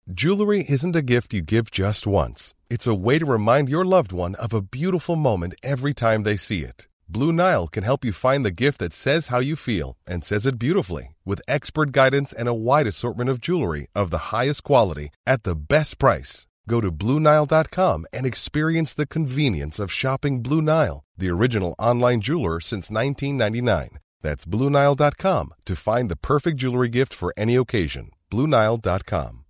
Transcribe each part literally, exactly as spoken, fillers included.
Jewelry isn't a gift you give just once. It's a way to remind your loved one of a beautiful moment every time they see it. Blue Nile can help you find the gift that says how you feel and says it beautifully, with expert guidance and a wide assortment of jewelry of the highest quality at the best price. Go to Blue Nile dot com and experience the convenience of shopping Blue Nile, the original online jeweler since nineteen ninety-nine. That's Blue Nile dot com to find the perfect jewelry gift for any occasion. Blue Nile dot com.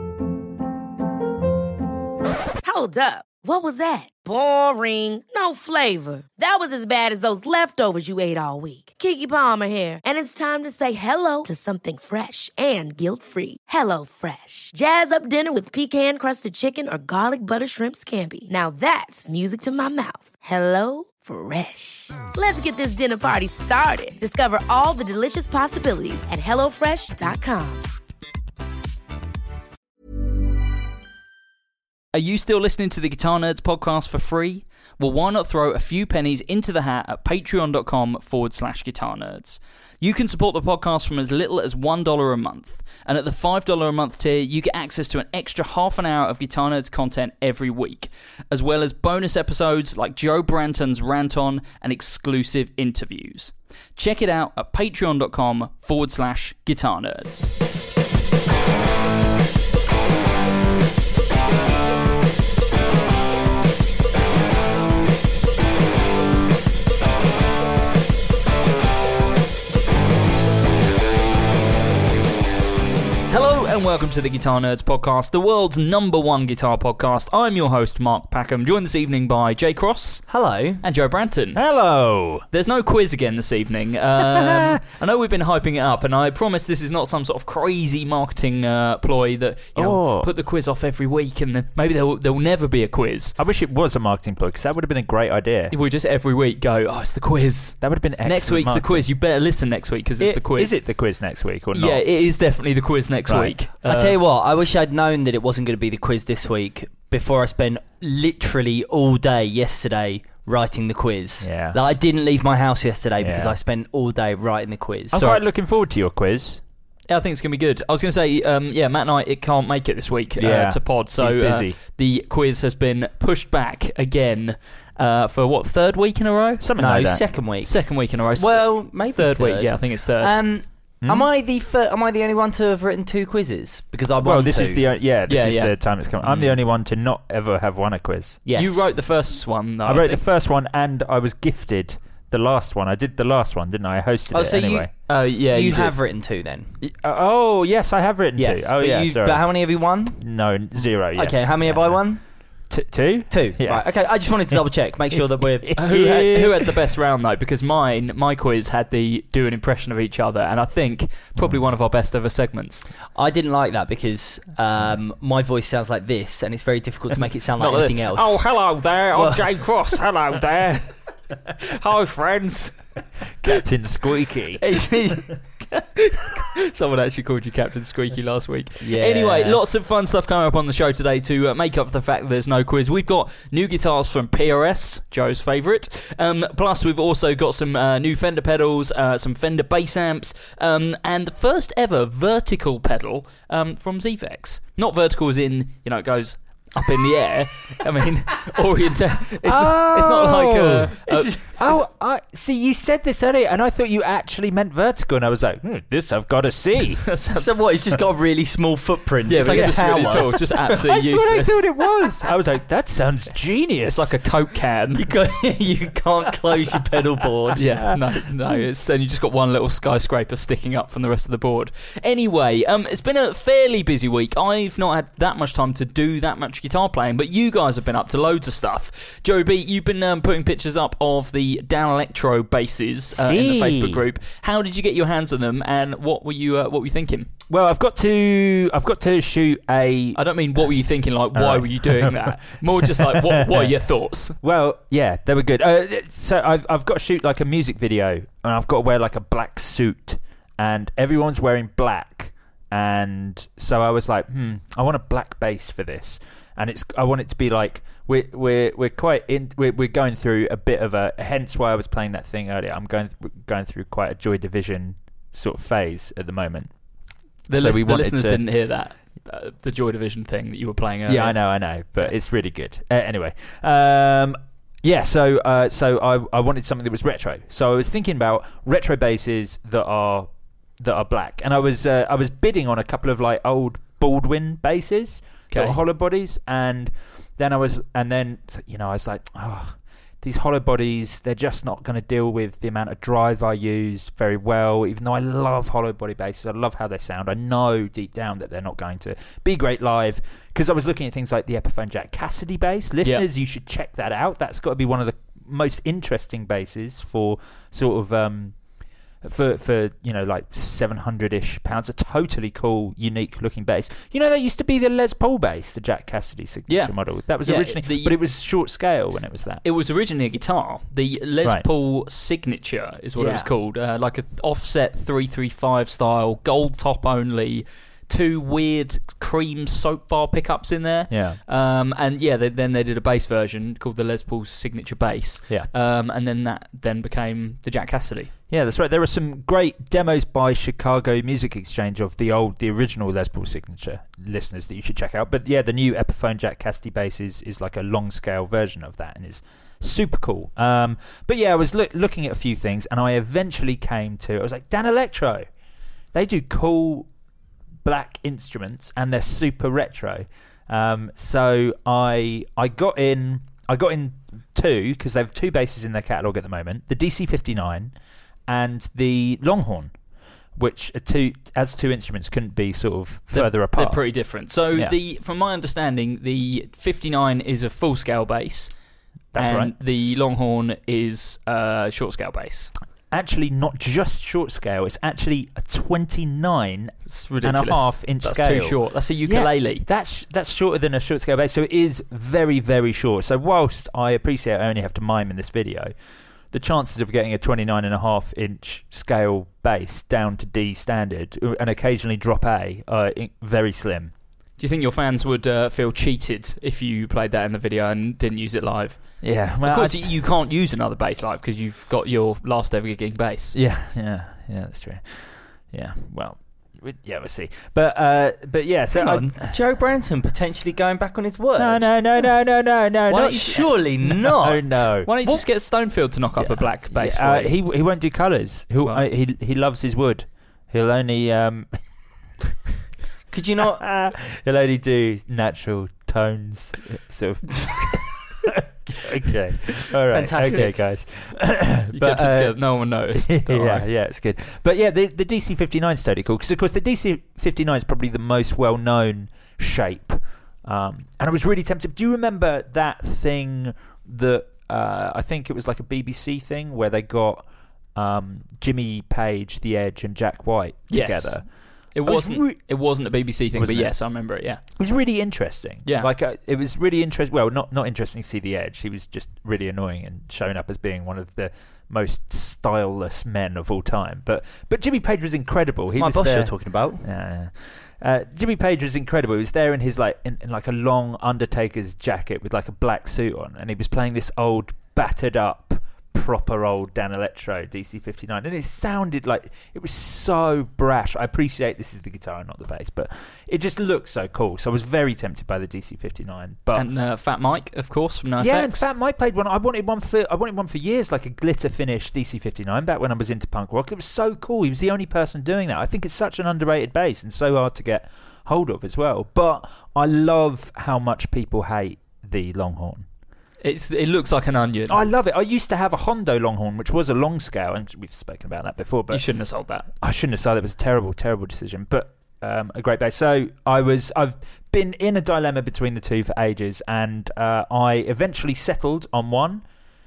Hold up. What was that? Boring. No flavor. That was as bad as those leftovers you ate all week. Keke Palmer here, and it's time to say hello to something fresh and guilt-free. Hello Fresh. Jazz up dinner with pecan-crusted chicken or garlic butter shrimp scampi. Now that's music to my mouth. Hello Fresh. Let's get this dinner party started. Discover all the delicious possibilities at hello fresh dot com. Are you still listening to the Guitar Nerds podcast for free? Well, why not throw a few pennies into the hat at patreon.com forward slash guitar nerds. You can support the podcast from as little as one dollar a month. And at the five dollars a month tier, you get access to an extra half an hour of Guitar Nerds content every week, as well as bonus episodes like Joe Branton's Rant On and exclusive interviews. Check it out at patreon.com forward slash guitar nerds. And welcome to the Guitar Nerds podcast, the world's number one guitar podcast. I'm your host, Mark Packham, joined this evening by Jay Cross. Hello. And Joe Branton. Hello. There's no quiz again this evening. Um, I know we've been hyping it up, and I promise this is not some sort of crazy marketing uh, ploy that, you know, oh. put the quiz off every week, and then maybe there will, there will never be a quiz. I wish it was a marketing ploy, because that would have been a great idea. We just every week go, oh, it's the quiz. That would have been excellent. Next week's marketing. the quiz. You better listen next week, because it's it, the quiz. Is it the quiz next week or not? Yeah, it is definitely the quiz next right. week. I Uh, tell you what, I wish I'd known that it wasn't going to be the quiz this week before I spent literally all day yesterday writing the quiz. Yeah. Like, I didn't leave my house yesterday because Yeah. I spent all day writing the quiz. I'm Sorry. quite looking forward to your quiz. Yeah, I think it's going to be good. I was going to say, um, yeah, Matt and I it can't make it this week uh, Yeah. to pod, so He's busy. Uh, the quiz has been pushed back again uh, for, what, third week in a row? Something no, like that. second week. Second week in a row. Well, maybe third, third week, yeah, I think it's third. Um, Hmm? Am I the fir- am I the only one to have written two quizzes? Because I won Well, this two. is the o- yeah, this Yeah, is yeah. the time it's coming. I'm Mm. the only one to not ever have won a quiz. Yes. You wrote the first one, though. I wrote the think. first one, and I was gifted the last one. I did the last one, didn't I? I hosted Oh, it so you- anyway. Oh, yeah, you you, have did. written two then. Y- uh, oh, yes, I have written Yes. two. Oh, but yeah, you- sorry. But how many have you won? No, zero. Yes. Okay, how many have I won? T- two? Two. Yeah. Right. Okay. I just wanted to double check, make sure that we're. Who had, who had the best round, though? Because mine, my quiz had the do an impression of each other, and I think probably one of our best ever segments. I didn't like that because um, my voice sounds like this, and it's very difficult to make it sound like Not anything this. else. Oh, hello there. I'm Well- Jay Cross. Hello there. Hi, friends. Captain Squeaky. Someone actually called you Captain Squeaky last week. Yeah. Anyway, lots of fun stuff coming up on the show today to uh, make up for the fact that there's no quiz. We've got new guitars from P R S, Joe's favourite. Um, plus, we've also got some uh, new Fender pedals, uh, some Fender bass amps, um, and the first ever vertical pedal um, from Zvex. Not vertical as in, you know, it goes up in the air. I mean, oriented. It's, Oh. it's not like a... a It's- oh, I see. You said this earlier, and I thought you actually meant vertical, and I was like, hmm, "This I've got to see." So what? It's just got a really small footprint. yeah, it's but like it's a just tower. really tall. Just absolutely That's what I useless. thought it was. I was like, "That sounds genius." It's like a Coke can. You, got, you can't close your pedal board. Yeah, no, no, it's, and you just got one little skyscraper sticking up from the rest of the board. Anyway, um, it's been a fairly busy week. I've not had that much time to do that much guitar playing, but you guys have been up to loads of stuff. Joey B, you've been um, putting pictures up of the Dan Electro basses uh, in the See. Facebook group. How did you get your hands on them, and what were you uh, what were you thinking? well, I've got to, I've got to shoot a. I don't mean what were you thinking, like why Alright. were you doing that? More just like what, what are your thoughts? Well, yeah, they were good. Uh, so I've I've got to shoot like a music video, and I've got to wear like a black suit, and everyone's wearing black, and so I was like, hmm, I want a black bass for this, and it's I want it to be like we're we're we're quite in we're we're going through a bit of a hence why I was playing that thing earlier. I'm going th- going through quite a Joy Division sort of phase at the moment. The, So lis- we the wanted listeners to- didn't hear that. uh, the Joy Division thing that you were playing earlier. Yeah, I know, I know, but it's really good. Uh, anyway, um, yeah. So, uh, so I, I wanted something that was retro. So I was thinking about retro basses that are that are black, and I was uh, I was bidding on a couple of like old Baldwin basses, that Okay. were hollow bodies, and then I was, and then you know, I was like, oh. These hollow bodies, they're just not going to deal with the amount of drive I use very well, even though I love hollow body basses. I love how they sound. I know deep down that they're not going to be great live, because I was looking at things like the Epiphone Jack Cassidy bass. Listeners, yeah. you should check that out. That's got to be one of the most interesting basses for sort of... Um, For, for you know, like seven hundred-ish pounds. A totally cool, unique-looking bass. You know, there used to be the Les Paul bass, the Jack Cassidy signature yeah. model. That was yeah, originally... the, but it was short scale when it was that. It was originally a guitar. The Les Right. Paul Signature is what Yeah. it was called. Uh, like a th- offset three thirty-five style, gold top only, two weird cream soap bar pickups in there. Yeah. Um, and yeah, they, then they did a bass version called the Les Paul Signature Bass. Yeah. Um, and then that then became the Jack Cassidy. Yeah, that's right. There are some great demos by Chicago Music Exchange of the old, the original Les Paul Signature, listeners, that you should check out. But yeah, the new Epiphone Jack Cassidy bass is, is like a long scale version of that, and is super cool. Um, but yeah, I was look, looking at a few things, and I eventually came to, I was like, Dan Electro. They do cool black instruments, and they're super retro. Um, so I I got in I got in two, because they have two basses in their catalogue at the moment: the D C fifty-nine and the Longhorn, which are two as two instruments couldn't be sort of further they're, apart. They're pretty different. So Yeah. the from my understanding, the fifty-nine is a full scale bass. That's and right. The Longhorn is a short scale bass. Actually, not just short scale. It's actually a twenty-nine It's and ridiculous. a half inch That's scale. too short. That's a ukulele. Yeah, that's that's shorter than a short scale bass, so it is very, very short. So whilst I appreciate I only have to mime in this video, the chances of getting a twenty-nine and a half inch scale bass down to D standard and occasionally drop A are i- very slim. Do you think your fans would uh, feel cheated if you played that in the video and didn't use it live? Yeah, well, Of course, I- you you can't use another bass live because you've got your last ever gigging bass. Yeah, yeah, yeah, that's true. Yeah, well, we, yeah, we'll see. But uh, but yeah, so Hang I, on, Joe Branton potentially going back on his word. no, no, no, no, no, no, no, Why not don't you- Surely no, not. no. Why don't you What? just get Stonefield to knock up Yeah. a black bass Yeah, uh, for you? he he won't do colours. He'll, Well. uh, he he loves his wood. He'll only um Could you not? he'll only do natural tones, sort of. Okay, all right, Fantastic. okay, guys. You but, kept it uh, together. No one noticed. Don't yeah, worry. yeah, it's good. But yeah, the the D C fifty-nine is totally cool, because of course the D C fifty-nine is probably the most well known shape. Um, and I was really tempted. Do you remember that thing that uh, I think it was like a B B C thing where they got um, Jimmy Page, The Edge, and Jack White Yes. together? It was wasn't. re- it wasn't a B B C thing, but Wasn't it? yes, I remember it. Yeah. It was really interesting. Yeah. like uh, it was really interesting. Well, not not interesting to see The Edge. He was just really annoying and showing up as being one of the most styleless men of all time. But but Jimmy Page was incredible. He My was boss there. you're talking about. Yeah. Uh, Jimmy Page was incredible. He was there in his like in, in like a long Undertaker's jacket with like a black suit on, and he was playing this old battered up proper old Dan Electro D C fifty-nine, and it sounded like it was so brash. I appreciate this is the guitar and not the bass, but it just looked so cool. So I was very tempted by the D C fifty-nine. But And uh, Fat Mike, of course, from NoFX. yeah, in fact, Mike played one. I wanted one for I wanted one for years, like a glitter finish D C fifty-nine back when I was into punk rock. It was so cool. He was the only person doing that. I think it's such an underrated bass and so hard to get hold of as well. But I love how much people hate the Longhorn. It's it looks like an onion. I love it. I used to have a Hondo Longhorn, which was a long scale, and we've spoken about that before. But you shouldn't have sold that. I shouldn't have sold it. It was a terrible, terrible decision. But um, a great bass. So I was, I've been in a dilemma between the two for ages, and uh, I eventually settled on one.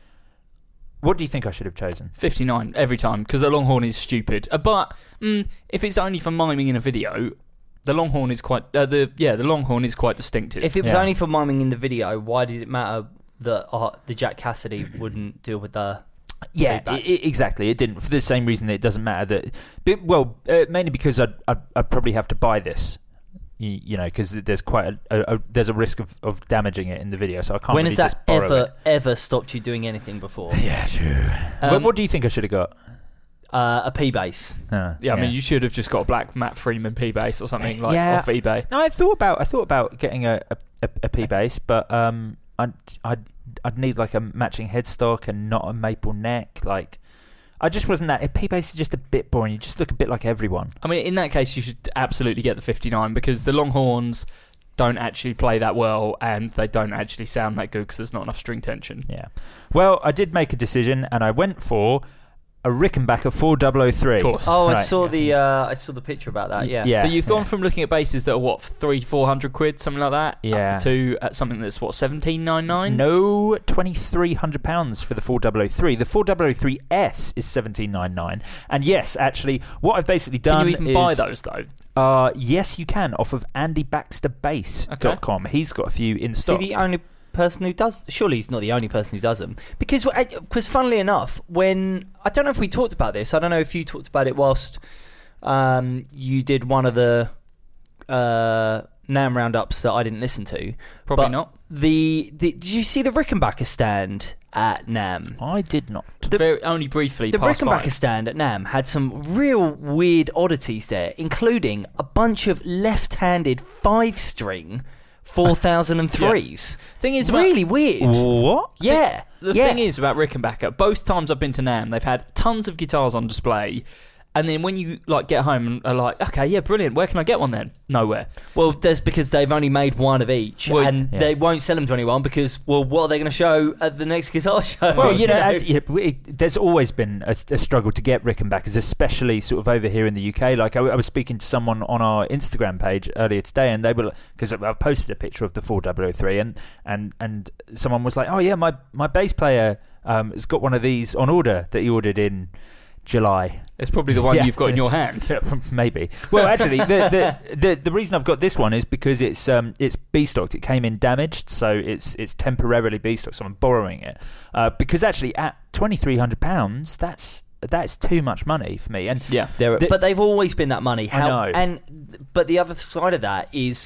What do you think I should have chosen? fifty-nine every time, because the Longhorn is stupid. Uh, but mm, if it's only for miming in a video, the Longhorn is quite. Uh, the yeah, the Longhorn is quite distinctive. If it was Yeah. only for miming in the video, why did it matter that uh, the Jack Cassidy wouldn't deal with the? Yeah, feedback? I I exactly. It didn't, for the same reason that it doesn't matter that. But, well, uh, mainly because I'd, I'd I'd probably have to buy this. You, you know, because there's quite a, a, a there's a risk of, of damaging it in the video, so I can't. When really has just that borrow ever it. ever stopped you doing anything before? Yeah, true. Um, what, what do you think I should have got? Uh, a P bass. Uh, Yeah, I mean, you should have just got a black Matt Freeman P bass or something like Yeah. off eBay. No, I thought about I thought about getting a a, a, a P bass, but um, I'd I'd I'd need like a matching headstock and not a maple neck. Like, I just wasn't that. A P bass is just a bit boring. You just look a bit like everyone. I mean, in that case, you should absolutely get the fifty-nine because the Longhorns don't actually play that well and they don't actually sound that good because there's not enough string tension. Yeah. Well, I did make a decision, and I went for a Rickenbacker four double oh three. Of course. Oh, I Right. saw the uh, I saw the picture about that. Yeah. Yeah. So you've gone yeah. from looking at basses that are what three, four hundred quid, something like that, Yeah. up to uh, something that's what seventeen nine nine. No, twenty three hundred pounds for the four double oh three. The four double oh three S is seventeen nine nine. And yes, actually, what I've basically done Can you even is, buy those though? Uh, yes, you can off of andy baxter bass dot com. Okay. He's got a few in See, stock. the only person who does. Surely he's not the only person who does them. Because, because funnily enough, when I don't know if we talked about this. I don't know if you talked about it whilst um, you did one of the uh, NAMM roundups that I didn't listen to. Probably But not. The, the did you see the Rickenbacker stand at NAMM? I did not. The- Very, only briefly. The passed by. Rickenbacker stand at NAMM had some real weird oddities there, including a bunch of left-handed five-string four thousand threes. Thing is, about- really weird. What? Yeah. The yeah. thing is about Rickenbacker, both times I've been to NAMM, they've had tons of guitars on display, and then when you like get home and are like, okay, yeah, brilliant, where can I get one then? Nowhere. Well, that's because they've only made one of each, Well, and yeah. they won't sell them to anyone because, well, what are they going to show at the next guitar show? Well, you know, as, yeah, we- there's always been a, a struggle to get Rickenbackers, especially sort of over here in the U K. Like, I, I was speaking to someone on our Instagram page earlier today, and they were because I've posted a picture of the four double oh three, and and and someone was like, "Oh yeah, my my bass player um, has got one of these on order that he ordered in July." It's probably the one Yeah. you've got in your hand. Maybe. Well, actually, the, the the the reason I've got this one is because it's um it's B stocked. It came in damaged, so it's it's temporarily B stocked. So I'm borrowing it uh, because actually at twenty three hundred pounds, that's that's too much money for me. And Yeah. They're, The- but they've always been that money. How, know. And but the other side of that is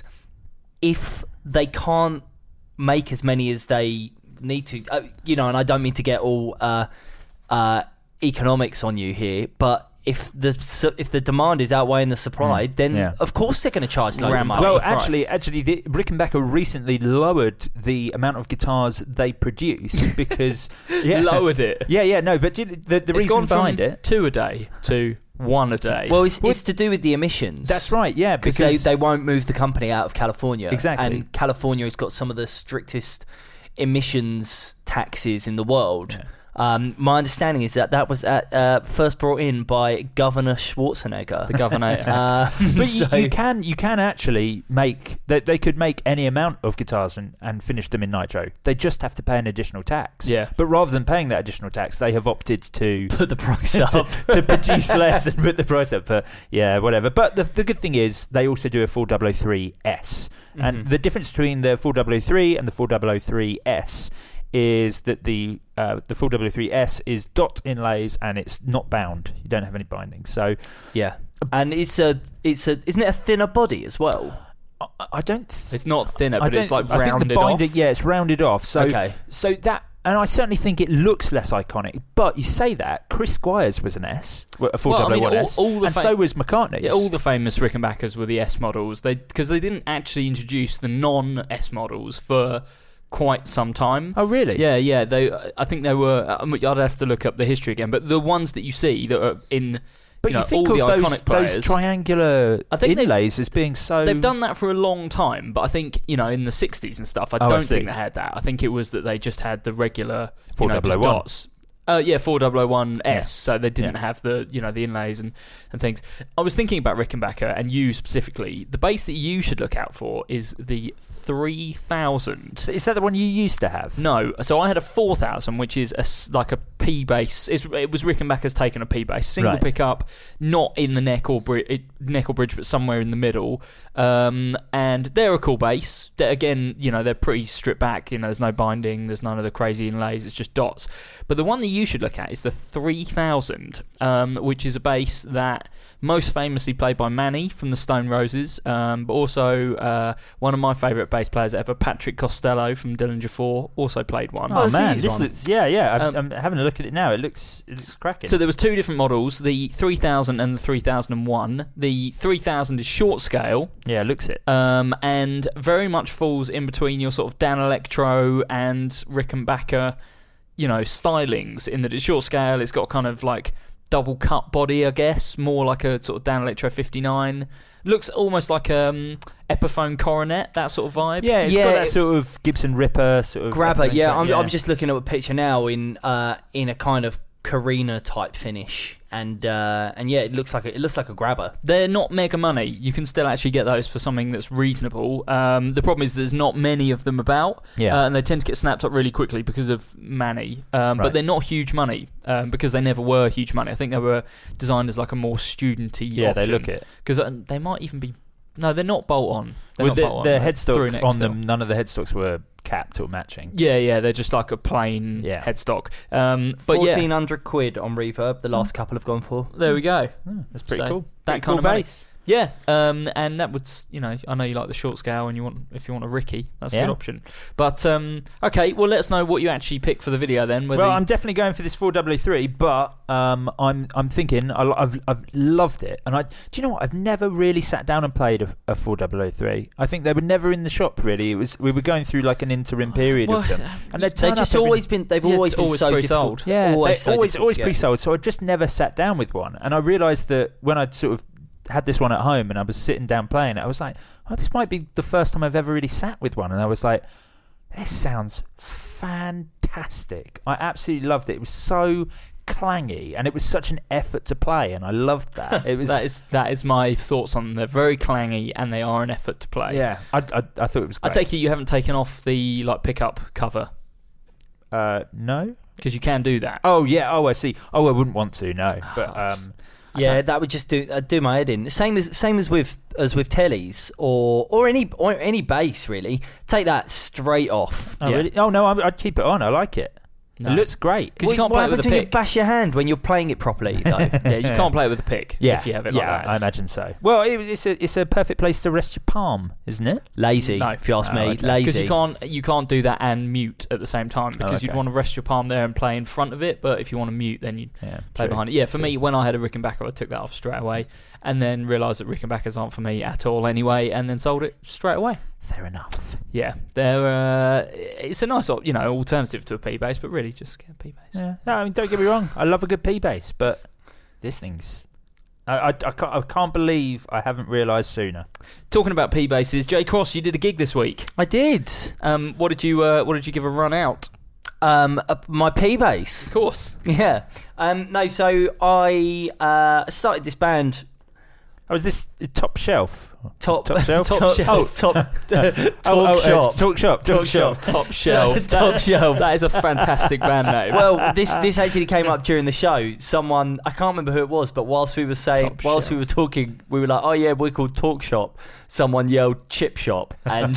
if they can't make as many as they need to, uh, you know. And I don't mean to get all uh, uh, economics on you here, but if the su- if the demand is outweighing the supply, Mm, then yeah. of course they're going to charge loads of Ramp money. well, price. actually, actually, the, Rickenbacker recently lowered the amount of guitars they produce because yeah, Lowered it. Yeah, yeah, no, but you- the the It's reason gone behind from it. two a day to one a day. Well, it's, Well, it's to do with the emissions. That's right, yeah, because because they, they won't move the company out of California. Exactly. And California has got some of the strictest emissions taxes in the world. Yeah. Um, my understanding is that that was at, uh, first brought in by Governor Schwarzenegger. the governor. Uh, But so- you, you can you can actually make they, they could make any amount of guitars and, and finish them in nitro. They just have to pay an additional tax. Yeah. But rather than paying that additional tax, they have opted to put the price to, up. to produce less and put the price up. But yeah, whatever. But the, the good thing is they also do a four double oh three S, and Mhm. the difference between the four double oh three and the four double oh three S is that the uh, the four double oh three S is dot inlays and it's not bound. You don't have any binding. So Yeah, and it's a it's a isn't it a thinner body as well? I, I don't. Th- It's not thinner, I but don't. it's like I think rounded the binding, off. yeah, it's rounded off. So Okay. so that. And I certainly think it looks less iconic. But you say that Chris Squires was an S, a four Well, I double oh mean, one all- S, all the and fa- so was McCartney's. Yeah, all the famous Rickenbackers were the S models. They because they didn't actually introduce the non-S models for quite some time. oh, really? Yeah, yeah. They, I think they were. I mean, I'd have to look up the history again. But the ones that you see that are in, But you you, know, think all of the those, iconic players, those triangular I think they've- inlays as being so. they've done that for a long time. But I think you know, in the sixties and stuff, I Oh, I don't see. think they had that. I think it was that they just had the regular you four know, double oh just one. dots. Uh, yeah, four double oh one S. Yeah. So they didn't Yeah. have the you know the inlays and, and things. I was thinking about Rickenbacker and you specifically. The bass that you should look out for is the three thousand. Is that the one you used to have? No, so I had a four thousand, which is a s like a P bass. It's, it was Rickenbacker's taken a P bass, single Right. pickup, not in the neck or bri- neck or bridge, but somewhere in the middle. Um, and they're a cool bass. They're, again, you know, they're pretty stripped back. You know, there's no binding, there's none of the crazy inlays. It's just dots. But the one that you should look at is the three thousand, um, which is a bass that most famously played by Manny from the Stone Roses, um, but also uh, one of my favourite bass players ever, Patrick Costello from Dillinger four, also played one. Oh, Oh, man, this this one. looks yeah, yeah. I'm, Um, I'm having a look at it now. It looks it looks cracking. So there was two different models, the three thousand and the three thousand one. The three thousand is short scale, yeah, it looks it. um, and very much falls in between your sort of Dan Electro and Rickenbacker, you know, stylings, in that it's short scale, it's got kind of like double cut body, I guess, more like a sort of Dan Electro fifty-nine. Looks almost like um Epiphone Coronet, that sort of vibe. Yeah, it's Yeah, got that it- sort of Gibson Ripper sort of Grabber, yeah. I'm, yeah. I'm just looking at a picture now in uh, in a kind of Carina type finish, and uh, and yeah, it looks like a, it looks like a grabber. They're not mega money. You can still actually get those for something that's reasonable. Um, the problem is there's not many of them about, Yeah. uh, and they tend to get snapped up really quickly because of money. Um, But Right. they're not huge money um, because they never were huge money. I think they were designed as like a more studenty yeah, option. they look it. Because they might even be... No, they're not bolt-on. They're With not the, bolt-on. the They're headstock through next on still. them, none of the headstocks were capped or matching. Yeah, yeah, they're just like a plain Yeah. headstock. Um, but yeah, Fourteen hundred quid on Reverb. The last couple have gone for. there we go. Oh, that's pretty So, cool. that Pretty kind cool of money. bass. Yeah, um, and that would, you know, I know you like the short scale, and you want, if you want a Ricky, that's a Yeah. good option. But um, okay, well, let us know what you actually pick for the video then. Whether Well, you- I'm definitely going for this four W three, but um, I'm I'm thinking I, I've I've loved it, and I do you know what? I've never really sat down and played a, a four W three. I think they were never in the shop really. It was we were going through like an interim period Well, of them, and they They've just always been. They've Yeah, always it's been always so pre-sold. difficult. Yeah, always, they so always difficult always to get. pre-sold. So I just never sat down with one, and I realised that when I'd sort of had this one at home and I was sitting down playing it, I was like, oh, this might be the first time I've ever really sat with one, and I was like, this sounds fantastic. I absolutely loved it. It was so clangy, and it was such an effort to play, and I loved that. It was that is that is my thoughts on them. They're very clangy, and they are an effort to play. yeah. I, I I thought it was I great. take it you haven't taken off the like pickup cover uh no. because you can do that. Oh yeah. Oh I see. Oh I wouldn't want to. No. But Oh, um. Yeah, that would just do uh, do my head in. Same as same as with as with tellies or or any or any bass really. Take that straight off. Oh Yeah. really? Oh no. I, I'd keep it on. I like it. No. It looks great. Because you can't what play it with happens a when you pick. bash your hand when you're playing it properly though? Yeah, you can't play it with a pick. Yeah, if you have it yeah, like that. I imagine so. Well, it, it's a it's a perfect place to rest your palm, isn't it? Lazy, No. if you ask Oh, me. okay. Because Lazy. you can't you can't do that and mute at the same time because you'd okay. want to rest your palm there and play in front of it. But if you want to mute, then you Yeah, play true. behind it. Yeah, for True. me, when I had a Rickenbacker, I took that off straight away, and then realised that Rickenbackers aren't for me at all anyway, and then sold it straight away. Fair enough. Yeah, they're uh, it's a nice op- you know alternative to a P bass, but really just get a P bass. Yeah. No, I mean, don't get me wrong. I love a good P bass, but this thing's. I, I, I, can't, I can't believe I haven't realised sooner. Talking about P basses, Jay Cross, you did a gig this week. I did. Um, what did you uh, what did you give a run out? Um, uh, my P bass. Of course. Yeah. Um, no, so I uh, started this band. Oh, is this Top Shelf? Top Top Shelf? Top top, Shelf. top, talk oh, oh, uh, shop. talk Shop. Talk Shop. Top Shelf. Top That- Shelf. That is a fantastic band name. Well, this this actually came up during the show. Someone, I can't remember who it was, but whilst we were saying, Top whilst Shelf. we were talking, we were like, "Oh yeah, we're called Talk Shop." Someone yelled "Chip Shop," and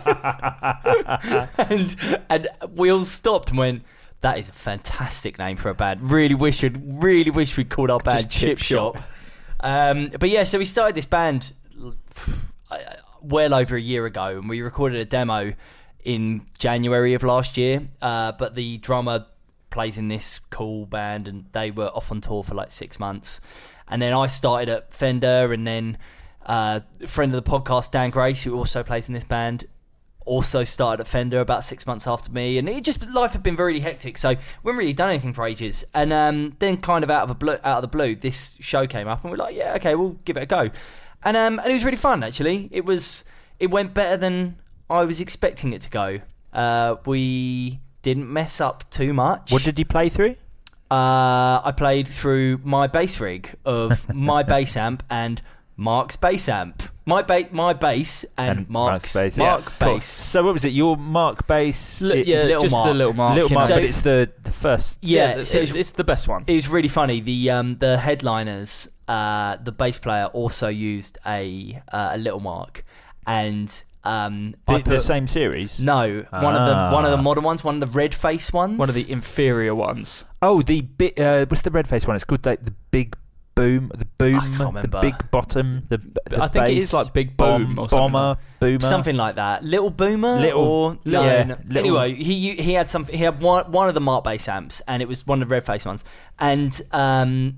and and we all stopped and went, "That is a fantastic name for a band. Really wish it. Really wish we'd called our band Just Chip, Chip Shop." Shop. Um, but yeah, so we started this band uh, well over a year ago, and we recorded a demo in January of last year. Uh, but the drummer plays in this cool band, and they were off on tour for like six months. And then I started at Fender, and then uh, a friend of the podcast, Dan Grace, who also plays in this band, also started at Fender about six months after me, and it just life had been very hectic, so we haven't really done anything for ages. And um, then, kind of out of a blue, out of the blue, this show came up, and we're like, yeah, okay, we'll give it a go. And um, and it was really fun. Actually, it was it went better than I was expecting it to go. Uh, we didn't mess up too much. What did you play through? Uh, I played through my bass rig of my bass amp and Mark's bass amp. My ba- my bass and, And Mark's, Mark's bass, Mark yeah. bass. So what was it? Your Mark bass? Li- It's yeah, Little just Mark. the little mark. Little you Mark, know. but it's the, the first. Yeah, it's, so it's, it's the best one. It was really funny. The um, the headliners, uh, the bass player also used a uh, a Little Mark, and um, I The, the put- same series? no one of the one of the Ah. modern ones, one of the red face ones, One of the inferior ones. Oh, the bit. Uh, what's the red face one? It's called like the Big boom, the boom, I can't the remember. big bottom, the, the I think it bass, is like Big bomb, Boom or something bomber, like boomer, Something like that. Little Boomer? Little- or no, yeah, no. little- Anyway, he he had some. He had one one of the Mark bass amps, and it was one of the red face ones. And um,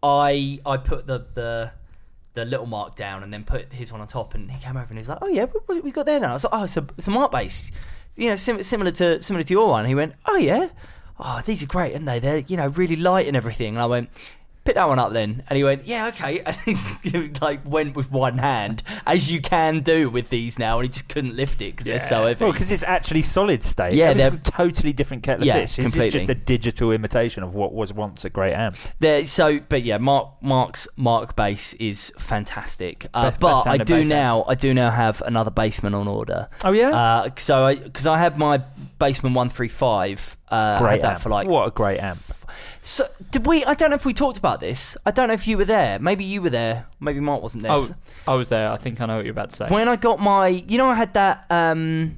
I I put the the the little Mark down, and then put his one on top. And he came over and he was like, "Oh yeah, what, what we got there now?" I was like, "Oh, it's a it's a Mark bass, you know, sim- similar to similar to your one." He went, "Oh yeah, oh these are great, aren't they? They're, you know, really light and everything." And I went, "Pick that one up then." And he went, "Yeah, okay." And he like went with one hand, as you can do with these now, and he just couldn't lift it because they're so heavy. Well, because it's actually solid state. Yeah, It's a they're- totally different kettle of Yeah, fish. This completely. is just a digital imitation of what was once a great amp. There, so, but yeah, Mark Mark's Mark bass is fantastic. Uh, Best- but best I sounding do bass now, I do now have another Bassman on order. Oh yeah, Uh, so I because I had my Bassman one three five. Uh, I great had that amp. for like What a great amp. So did we? I don't know if we talked about this. I don't know if you were there. Maybe you were there. Maybe Mark wasn't there. Oh, I was there. I think I know what you're about to say. When I got my, you know, I had that um,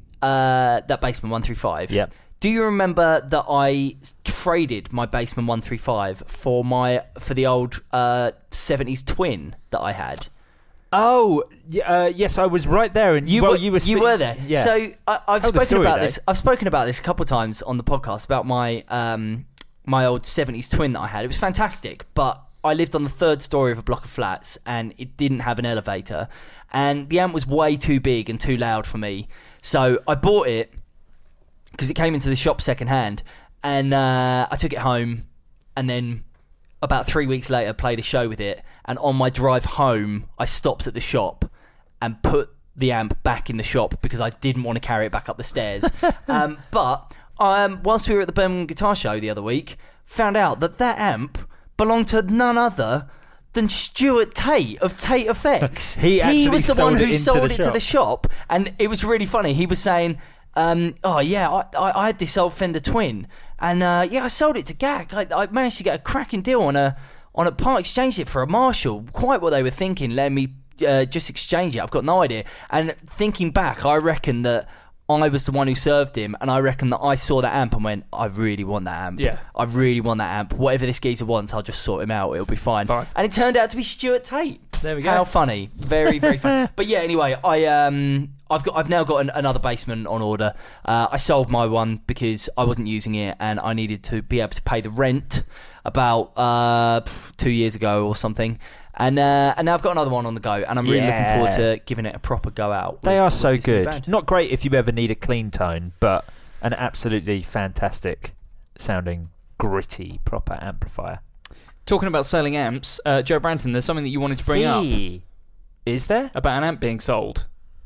uh, that Bassman one three five. Yep. Do you remember that I traded my Bassman one three five for my for the old uh, seventies twin that I had? Oh, y- uh, yes, I was right there, and You well, were you were you spe- were there. Yeah. So I, I've Tell the spoken story, about Dave. this. I've spoken about this a couple of times on the podcast about my um, my old seventies twin that I had. It was fantastic, but I lived on the third story of a block of flats, and it didn't have an elevator, and the amp was way too big and too loud for me. So I bought it because it came into the shop second hand, and uh, I took it home, and then about three weeks later played a show with it. And on my drive home, I stopped at the shop and put the amp back in the shop because I didn't want to carry it back up the stairs. um, but um, whilst we were at the Birmingham Guitar Show the other week, found out that that amp belonged to none other than Stuart Tate of Tate Effects. He actually was the sold one it who into sold the it to shop. the shop, and it was really funny. He was saying, um, "Oh yeah, I, I, I had this old Fender Twin, and uh, yeah, I sold it to G A C. I, I managed to get a cracking deal on a on a part exchanged it for a Marshall. Quite what they were thinking. Let me uh, just exchange it. I've got no idea." And thinking back, I reckon that I was the one who served him, and I reckon that I saw that amp and went, "I really want that amp. Yeah. I really want that amp. Whatever this geezer wants, I'll just sort him out. It'll be fine." Fine. And it turned out to be Stuart Tate. There we go. How funny! Very, very funny. But yeah, anyway, I um, I've got, I've now got an, another Bassman on order. Uh, I sold my one because I wasn't using it, and I needed to be able to pay the rent about uh two years ago or something. And uh, and now I've got another one on the go, and I'm really looking Yeah. forward to giving it a proper go out. They with- are with so this new good. band. Not great if you ever need a clean tone, but an absolutely fantastic sounding, gritty, proper amplifier. Talking about selling amps, uh, Joe Branton, there's something that you wanted to bring up See. Is there? about an amp being sold.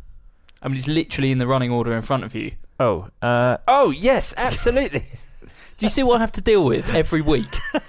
I mean, it's literally in the running order in front of you. Oh, uh, oh yes, absolutely. Do you see what I have to deal with every week?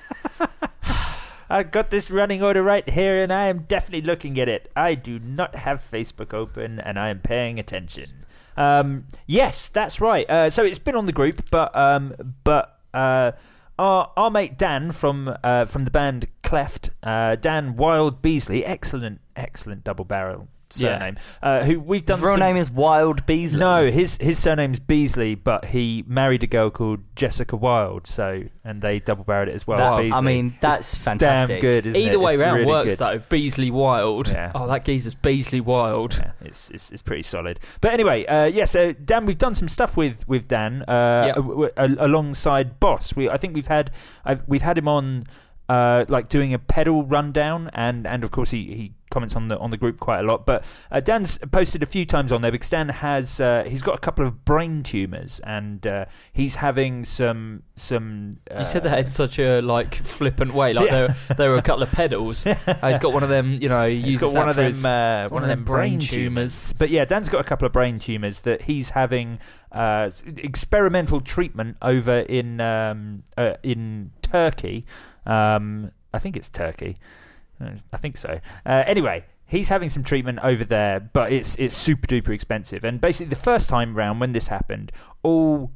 I got this running order right here, and I am definitely looking at it. I do not have Facebook open, and I am paying attention. Um, yes, that's right. Uh, so it's been on the group, but um, but uh, our our mate Dan from uh, from the band Cleft, uh, Dan Wild Beasley, excellent, excellent double barrel surname. Uh, who we've done. His real some- name is Wild Beasley. No, his his surname's Beasley, but he married a girl called Jessica Wild, so and they double barreled it as well. That- Beasley. I mean, that's It's fantastic. Damn good, isn't it? Either way It's round really works good. though. Beasley Wild. Yeah. Oh, that geezer's Beasley Wild. Yeah, it's, it's it's pretty solid. But anyway, uh, yeah. So Dan, we've done some stuff with with Dan uh, Yep. w- w- alongside Boss. We I think we've had I've, we've had him on uh, like doing a pedal rundown, and, and of course he, he comments on the on the group quite a lot. But uh, Dan's posted a few times on there because Dan has uh, he's got a couple of brain tumors, and uh, he's having some some. Uh, You said that in such a like flippant way, like Yeah. there there were a couple of pedals. Uh, he's got one of them, you know. He He's uses got that one of for them, his- uh, one of them brain tumors. But yeah, Dan's got a couple of brain tumors that he's having uh, experimental treatment over in um, uh, in Turkey. Um, I think it's Turkey. Uh, I think so. Uh, anyway, he's having some treatment over there, but it's it's super duper expensive. And basically, the first time round when this happened, all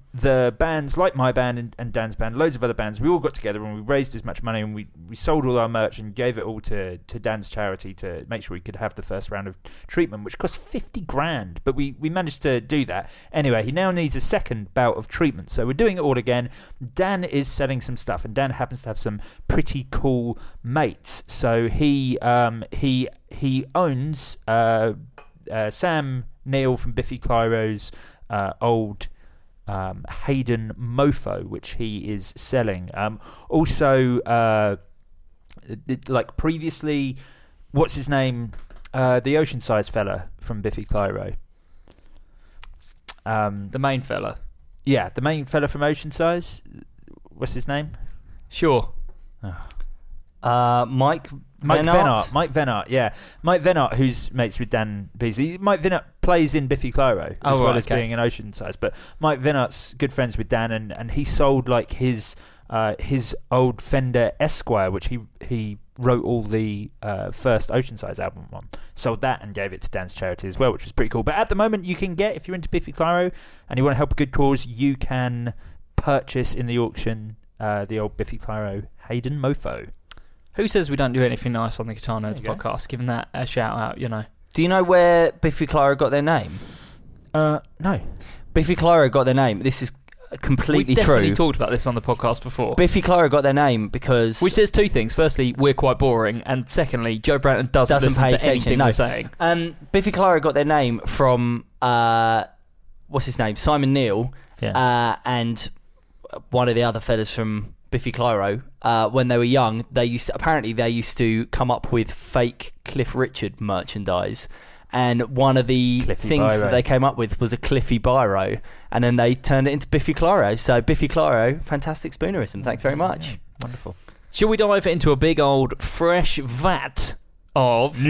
the bands like my band and, and Dan's band, loads of other bands, we all got together and we raised as much money and we, we sold all our merch and gave it all to, to Dan's charity to make sure we could have the first round of treatment, which cost fifty grand. But we, we managed to do that. Anyway, he now needs a second bout of treatment. So we're doing it all again. Dan is selling some stuff and Dan happens to have some pretty cool mates. So he um, he he owns uh, uh, Sam Neill from Biffy Clyro's uh, old Um, Hayden Mofo, which he is selling. Um, also, uh, it, like previously, what's his name? Uh, the Oceanside fella from Biffy Clyro. Um, The main fella. yeah, the main fella from Oceanside. What's his name? Sure. Oh. Uh, Mike Mike Venart. Venart. Mike Venart, yeah. Mike Venart, who's mates with Dan Beasley. Mike Venart plays in Biffy Clyro, Oh, as well right, as okay. being in Oceanside. But Mike Venart's good friends with Dan, and, and he sold like his uh, his old Fender Esquire, which he he wrote all the uh, first Oceanside's album on. Sold that and gave it to Dan's charity as well, which was pretty cool. But at the moment, you can get, if you're into Biffy Clyro and you want to help a good cause, you can purchase in the auction uh, the old Biffy Clyro Hayden Mofo. Who says we don't do anything nice on the Guitar Nerds There you go. podcast? Giving that a shout out, you know. Do you know where Biffy Clyro got their name? Uh, no. Biffy Clyro got their name. This is completely We've definitely true. talked about this on the podcast before. Biffy Clyro got their name because Which says two things. Firstly, we're quite boring, and secondly, Joe Branton doesn't, Doesn't listen pay to attention, anything no. we're saying. um, Biffy Clyro got their name from uh, what's his name, Simon Neil, Yeah. uh, and one of the other fellas from Biffy Clyro. Uh, when they were young, they used to, apparently they used to come up with fake Cliff Richard merchandise. And one of the Cliffy things Biro. that they came up with was a Cliffy Biro, and then they turned it into Biffy Clyro. So Biffy Clyro, fantastic spoonerism. Thanks very much. Wonderful. Shall we dive into a big old fresh vat of...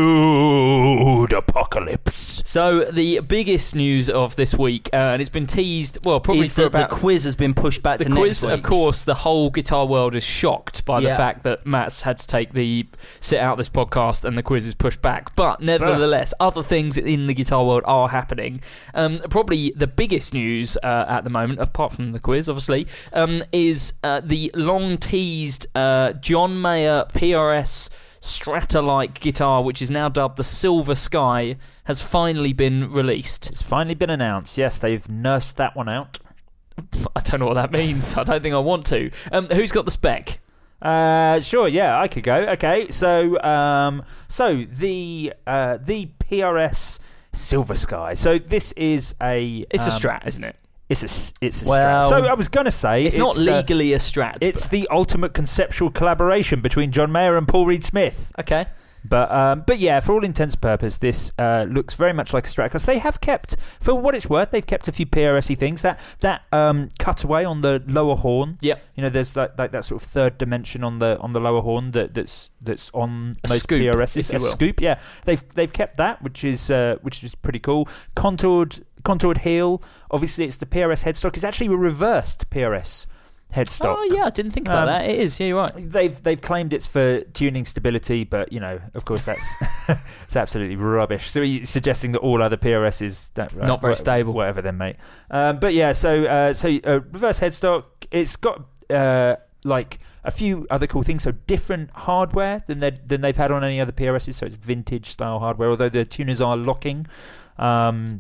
Nude apocalypse. So, the biggest news of this week, uh, and it's been teased, well, probably Is for that about... the quiz has been pushed back The to quiz, next week. of course, the whole guitar world is shocked by the Yeah. fact that Matt's had to take the sit out this podcast and the quiz is pushed back. But nevertheless, other things in the guitar world are happening. Um, probably the biggest news uh, at the moment, apart from the quiz, obviously, um, is uh, the long teased uh, John Mayer P R S Strata-like guitar, which is now dubbed the Silver Sky, has finally been released. It's finally been announced. Yes, they've nursed that one out. I don't know what that means. I don't think I want to. Um, who's got the spec? Uh, sure, yeah, I could go. Okay, so um, so the uh, the P R S Silver Sky. So this is a It's a um, Strat, isn't it? It's a s- it's a Well, Strat. So I was gonna say It's, not uh, legally a Strat. it's the ultimate conceptual collaboration between John Mayer and Paul Reed Smith. but- okay. But um, but yeah, for all intents and purposes, this uh, looks very much like a Strat because they have kept, for what it's worth, they've kept a few P R S-y things. That that um, cutaway on the lower horn. Yep. You know, there's like, like that sort of third dimension on the on the lower horn that, that's that's on A most scoop, P R Ss. if you A will. scoop, yeah. They've they've kept that, which is uh, which is pretty cool. Contoured contoured heel. Obviously, it's the P R S headstock. It's actually a reversed P R S headstock. Oh yeah, I didn't think about Um, that. It is. Yeah, you're right. They've they've claimed it's for tuning stability, but you know, of course, that's it's absolutely rubbish. So you're suggesting that all other P R Ss don't, right, Not very wha- stable. whatever then, mate. Um, but yeah, so uh, so uh, reverse headstock. It's got uh, like a few other cool things. So different hardware than they than they've had on any other P R Ss. So it's vintage style hardware, although the tuners are locking. Um,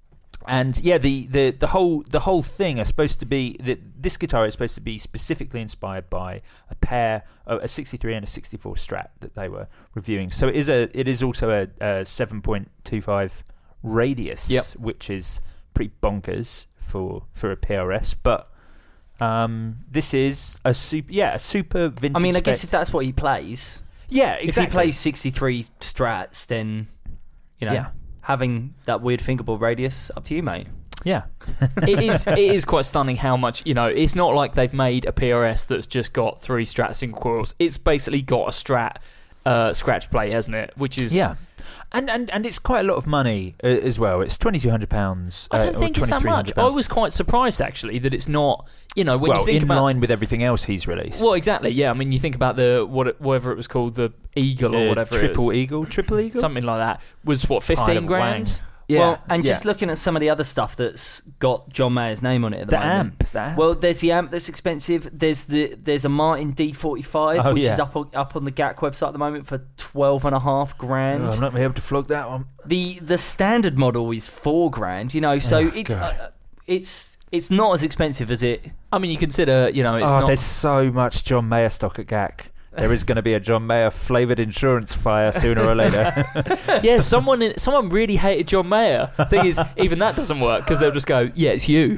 And yeah, the, the, the whole the whole thing is supposed to be that this guitar is supposed to be specifically inspired by a pair, a sixty-three and a sixty-four Strat that they were reviewing. So it is a it is also a, a seven point two five radius, Yep. which is pretty bonkers for for a P R S. But um, this is a super yeah a super vintage. I mean, I guess spec- if that's what he plays, yeah, exactly. if he plays sixty-three Strats, then you know, Yeah. having that weird fingerboard radius, up to you, mate. yeah. it is it is quite stunning how much, you know, it's not like they've made a P R S that's just got three Strat single coils. It's basically got a Strat uh, scratch plate, hasn't it? Which is Yeah, and and and it's quite a lot of money uh, as well. It's twenty two hundred pounds. I don't think it's that much. I was quite surprised actually that it's not. You know, when well you think in about line with everything else he's released. well, exactly. Yeah, I mean, you think about the what it, whatever it was called, the Eagle or Uh, whatever, triple it is, eagle, triple eagle, something like that. Was what Pile fifteen of grand? wang. Yeah, Well, and yeah. just looking at some of the other stuff that's got John Mayer's name on it at the, The moment. amp, the amp. Well, there's the amp that's expensive. There's the there's a Martin D forty-five, Oh, which yeah. is up on, up on the G A C website at the moment for twelve and a half grand. Oh, I'm not going to be able to flog that one. The the standard model is four grand. You know, so Oh, it's God. uh, it's it's not as expensive as it. I mean, you consider, you know, it's oh, not. there's so much John Mayer stock at G A C. There is going to be a John Mayer flavoured insurance fire sooner or later. Yeah, someone in, someone really hated John Mayer. Thing is, even that doesn't work because they'll just go, "Yeah, it's you."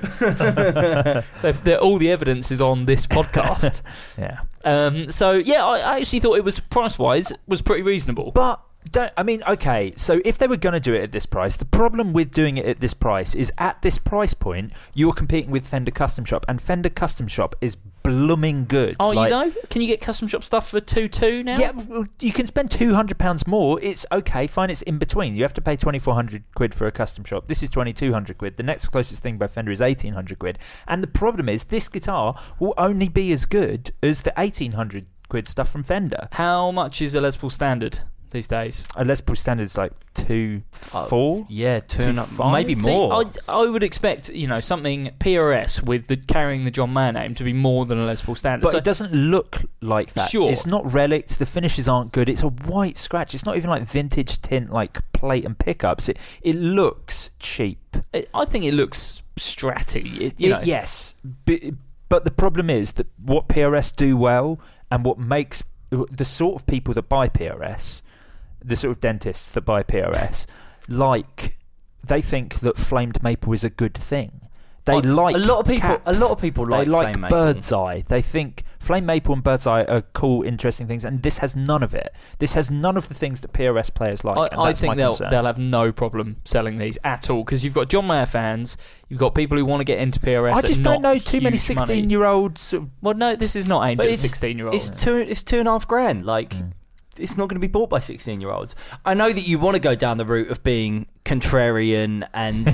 They've, they're, all the evidence is on this podcast. Yeah. Um, so yeah, I, I actually thought it was price wise was pretty reasonable. But don't, I mean, okay, so if they were going to do it at this price, the problem with doing it at this price is at this price point, you're competing with Fender Custom Shop, and Fender Custom Shop is blooming good. Oh, Like, you know, can you get custom shop stuff for two two now? Yeah, well, you can spend two hundred pounds more. It's okay, fine, it's in between. You have to pay twenty-four hundred quid for a custom shop. This is twenty-two hundred quid. The next closest thing by Fender is eighteen hundred quid. And the problem is, this guitar will only be as good as the eighteen hundred quid stuff from Fender. How much is a Les Paul standard these days? A Les Paul standard's like two, four. Yeah, two, Two and a, five? maybe See, more. I, I would expect, you know, something P R S with the carrying the John Mayer name to be more than a Les Paul standard. But So- it doesn't look like that. Sure. It's not relics. The finishes aren't good. It's a white scratch. It's not even like vintage tint like plate and pickups. It it looks cheap. I- I think it looks stratty. It, you It- know, yes, but, but the problem is that what P R S do well and what makes the sort of people that buy P R S, the sort of dentists that buy P R S, like they think that flamed maple is a good thing. They A- like a lot of people- caps. a lot of people like they like flame maple. bird's eye. They think flame maple and bird's eye are cool, interesting things, and this has none of it. This has none of the things that P R S players like. and I, I that's think my they'll concern. they'll have no problem selling these at all because you've got John Mayer fans, you've got people who want to get into P R S. I at just don't not know too many huge money. sixteen-year-olds. Well, no, this is not aimed But at it's- sixteen-year-olds. It's two. It's two and a half grand. Like, Mm. it's not going to be bought by sixteen-year-olds. I know that you want to go down the route of being contrarian, and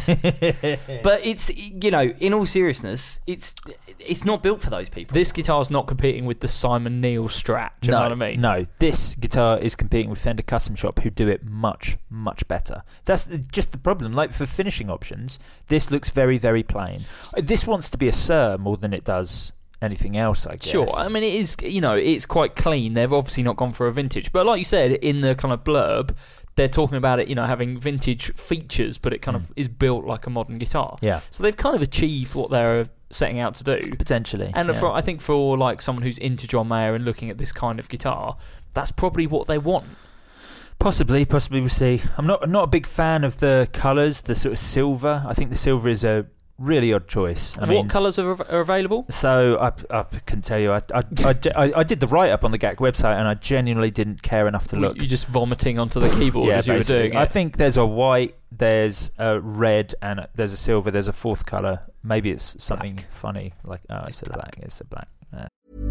but it's, you know, in all seriousness, it's it's not built for those people. This guitar's not competing with the Simon Neil Strat. Do you no, know what I mean? No, this guitar is competing with Fender Custom Shop, who do it much, much better. That's the- just the problem. Like, for finishing options, this looks very, very plain. This wants to be a Sir more than it does anything else, I guess. Sure. I mean, it is, you know, it's quite clean. They've obviously not gone for a vintage. But like you said, in the kind of blurb, they're talking about it, you know, having vintage features, but it kind of is built like a modern guitar. Yeah. So they've kind of achieved what they're setting out to do. Potentially. And yeah. for, I think for like someone who's into John Mayer and looking at this kind of guitar, that's probably what they want. Possibly, possibly we'll see. I'm not I'm not a big fan of the colours, the sort of silver. I think the silver is a really odd choice. I what mean, colours are, are available? So I, I can tell you, I, I, I, I, I did the write-up on the G A C website, and I genuinely didn't care enough to Were look. you just vomiting onto the keyboard yeah, as you were basically. doing it? I think there's a white, there's a red, and a, there's a silver. There's a fourth colour. Maybe it's something Black. funny, like oh, it's, It's a black. black. It's a black. Uh,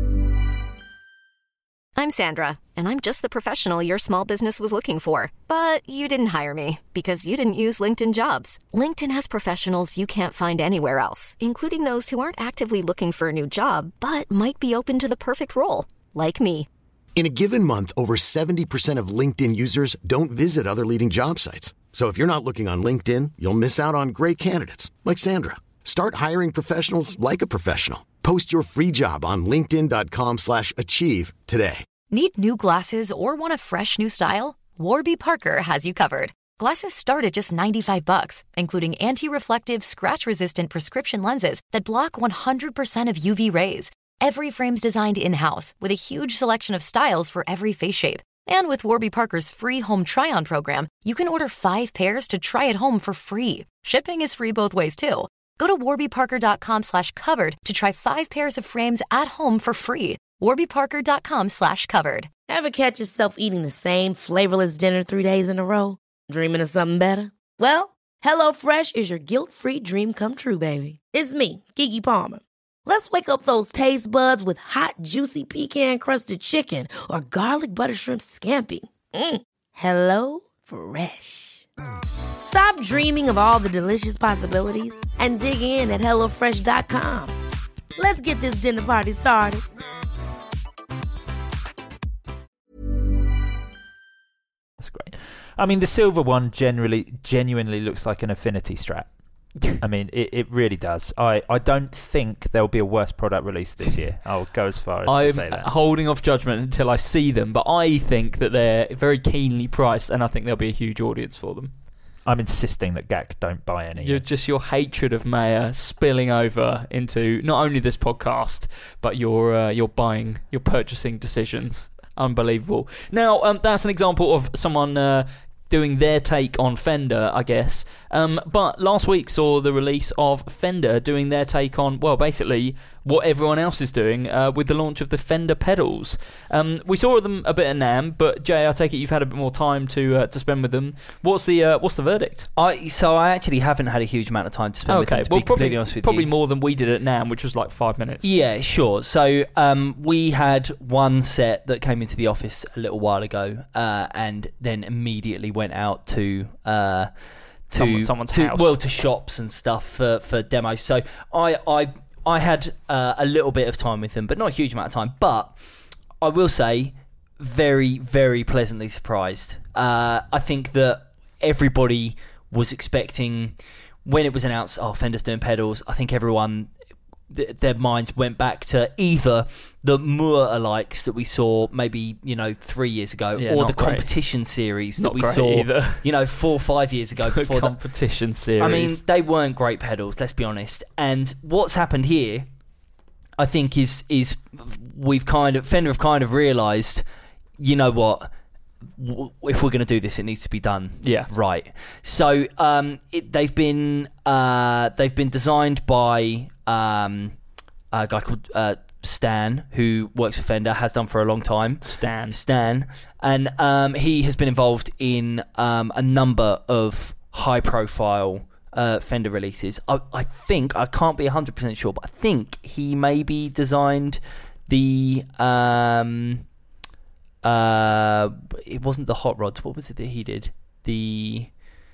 I'm Sandra, and I'm just the professional your small business was looking for. But you didn't hire me because you didn't use LinkedIn Jobs. LinkedIn has professionals you can't find anywhere else, including those who aren't actively looking for a new job, but might be open to the perfect role, like me. In a given month, over seventy percent of LinkedIn users don't visit other leading job sites. So if you're not looking on LinkedIn, you'll miss out on great candidates like Sandra. Start hiring professionals like a professional. Post your free job on linkedin dot com slash achieve today. Need new glasses or want a fresh new style? Warby Parker has you covered. Glasses start at just ninety-five bucks, including anti-reflective, scratch-resistant prescription lenses that block one hundred percent of U V rays. Every frame's designed in-house with a huge selection of styles for every face shape. And with Warby Parker's free home try-on program, you can order five pairs to try at home for free. Shipping is free both ways, too. Go to warby parker dot com slash covered to try five pairs of frames at home for free. warby parker dot com slash covered. Ever catch yourself eating the same flavorless dinner three days in a row? Dreaming of something better? Well, HelloFresh is your guilt-free dream come true, baby. It's me, Keke Palmer. Let's wake up those taste buds with hot, juicy pecan-crusted chicken or garlic butter shrimp scampi. Mm. Hello Fresh. Stop dreaming of all the delicious possibilities and dig in at hello fresh dot com. Let's get this dinner party started. That's great. I mean, the silver one generally genuinely looks like an Affinity Strat. I mean, it, it really does. I, I don't think there'll be a worse product released this year. I'll go as far as I'm to say that. holding off judgment until I see them, but I think that they're very keenly priced, and I think there'll be a huge audience for them. I'm insisting that G A C don't buy any. You're just your hatred of Maya spilling over into not only this podcast, but your uh, your buying, your purchasing decisions. Unbelievable. Now, um, that's an example of someone uh, doing their take on Fender, I guess. Um, but last week saw the release of Fender doing their take on, well, basically what everyone else is doing uh, with the launch of the Fender pedals. Um, we saw them a bit at NAMM, but Jay, I take it you've had a bit more time to uh, to spend with them. What's the uh, what's the verdict? I so I actually haven't had a huge amount of time to spend with them, to well, be probably, completely honest with probably you. more than we did at NAMM, which was like five minutes. Yeah, sure. So um, we had one set that came into the office a little while ago, uh, and then immediately went out to uh, to Someone, someone's to, house. well, to shops and stuff for, for demos. So I I I had uh, a little bit of time with them, but not a huge amount of time. But I will say, very very pleasantly surprised. Uh, I think that everybody was expecting, when it was announced, oh, Fender's doing pedals, I think everyone, th- their minds went back to either the Moore-alikes that we saw maybe, you know, three years ago, Yeah, or not the great. competition series Not that we great saw, either. you know, four or five years ago. The Before that. competition series. I mean, they weren't great pedals, let's be honest. And what's happened here, I think, is is we've kind of, Fender have kind of realised, you know what, w- if we're going to do this, it needs to be done Yeah. right. So um, it, they've been uh, they've been designed by um, a guy called uh, Stan, who works for Fender, has done for a long time. Stan. Stan, and um, he has been involved in um, a number of high-profile uh, Fender releases. I, I think, I can't be one hundred percent sure, but I think he maybe designed the um, uh, it wasn't the hot rods. What was it that he did? The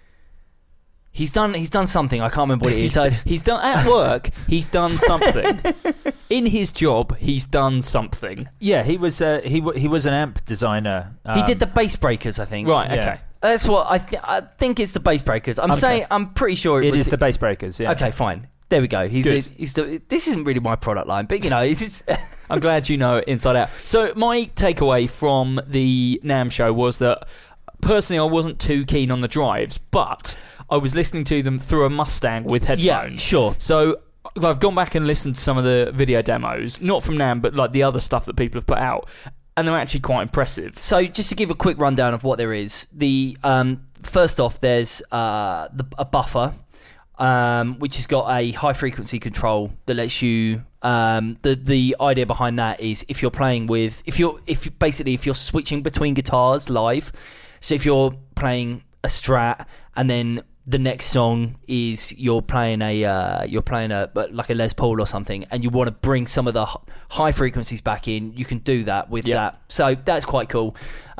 he's done he's done something. I can't remember what it is. I, He's done at work. He's done something in his job. He's done something. Yeah, he was uh, he w- he was an amp designer. Um, he did the bass breakers, I think. Right. yeah. Okay. That's what I th- I think it's the bass breakers. I'm Okay. saying I'm pretty sure it, It was is the bass breakers. Yeah. Okay, fine. There we go. He's Good. he's the, this isn't really my product line, but you know, it's just I'm glad you know it inside out. So my takeaway from the NAMM show was that personally I wasn't too keen on the drives, but I was listening to them through a Mustang with headphones. yeah, sure. So I've gone back and listened to some of the video demos, not from NAMM, but like the other stuff that people have put out, and they're actually quite impressive. So just to give a quick rundown of what there is, the um, first off, there's uh, the, a buffer, um, which has got a high frequency control that lets you. Um, the the idea behind that is if you're playing with, if you're if basically if you're switching between guitars live, so if you're playing a Strat and then the next song is you're playing a uh, you're playing a like a Les Paul or something, and you want to bring some of the h- high frequencies back in, you can do that with Yeah. that. So that's quite cool.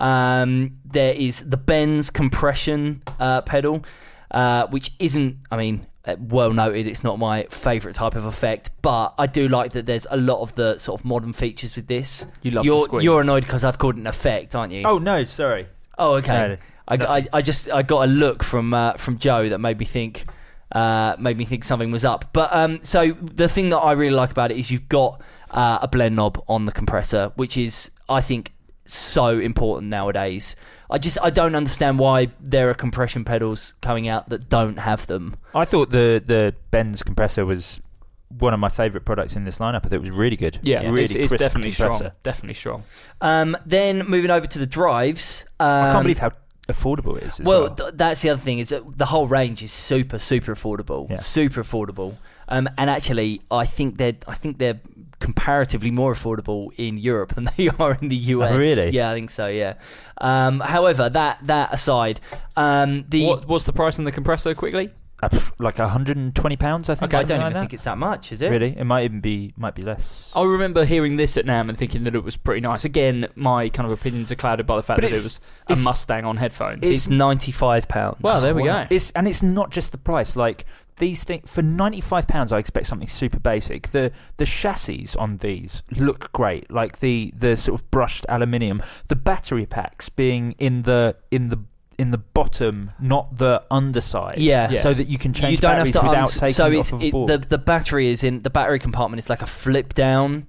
Um, there is the Benz compression uh, pedal, uh, which isn't, I mean, uh, well noted. It's not my favourite type of effect, but I do like that there's a lot of the sort of modern features with this. You love you're the squeeze. you're annoyed because I've called it an effect, aren't you? Oh no, sorry. Oh, okay. No, I, I, I just I got a look from uh, from Joe that made me think uh, made me think something was up. But um, so the thing that I really like about it is you've got uh, a blend knob on the compressor, which is, I think, so important nowadays. I just I don't understand why there are compression pedals coming out that don't have them. I thought the the Benz compressor was one of my favourite products in this lineup. I thought it was really good. Yeah, really it's, it's crisp definitely compressor. strong. Definitely strong. Um, then moving over to the drives, um, I can't believe how affordable it is. As well, well, th- that's the other thing, is that the whole range is super, super affordable. Yeah. Super affordable. Um, and actually, I think they're, I think they're comparatively more affordable in Europe than they are in the U S. Oh, really? Yeah, I think so. Yeah. Um, however, that that aside, um, the What, what's the price on the compressor, quickly? Uh, pff, like one hundred and twenty pounds. I think. I something don't like even that. think it's that much, is it? Really, it might even be might be less. I remember hearing this at NAMM and thinking that it was pretty nice. Again, my kind of opinions are clouded by the fact But that it it's- was a it's- Mustang on headphones. It's ninety-five pounds. Well, there we Wow. go. It's and it's not just the price. Like these things for ninety-five pounds, I expect something super basic. The the chassis on these look great. Like the the sort of brushed aluminium, the battery packs being in the in the in the bottom, not the underside. Yeah. Yeah. So that you can change You don't have batteries to without uns- taking so it it's off of a it, board. the the battery is in the battery compartment. It's like a flip down.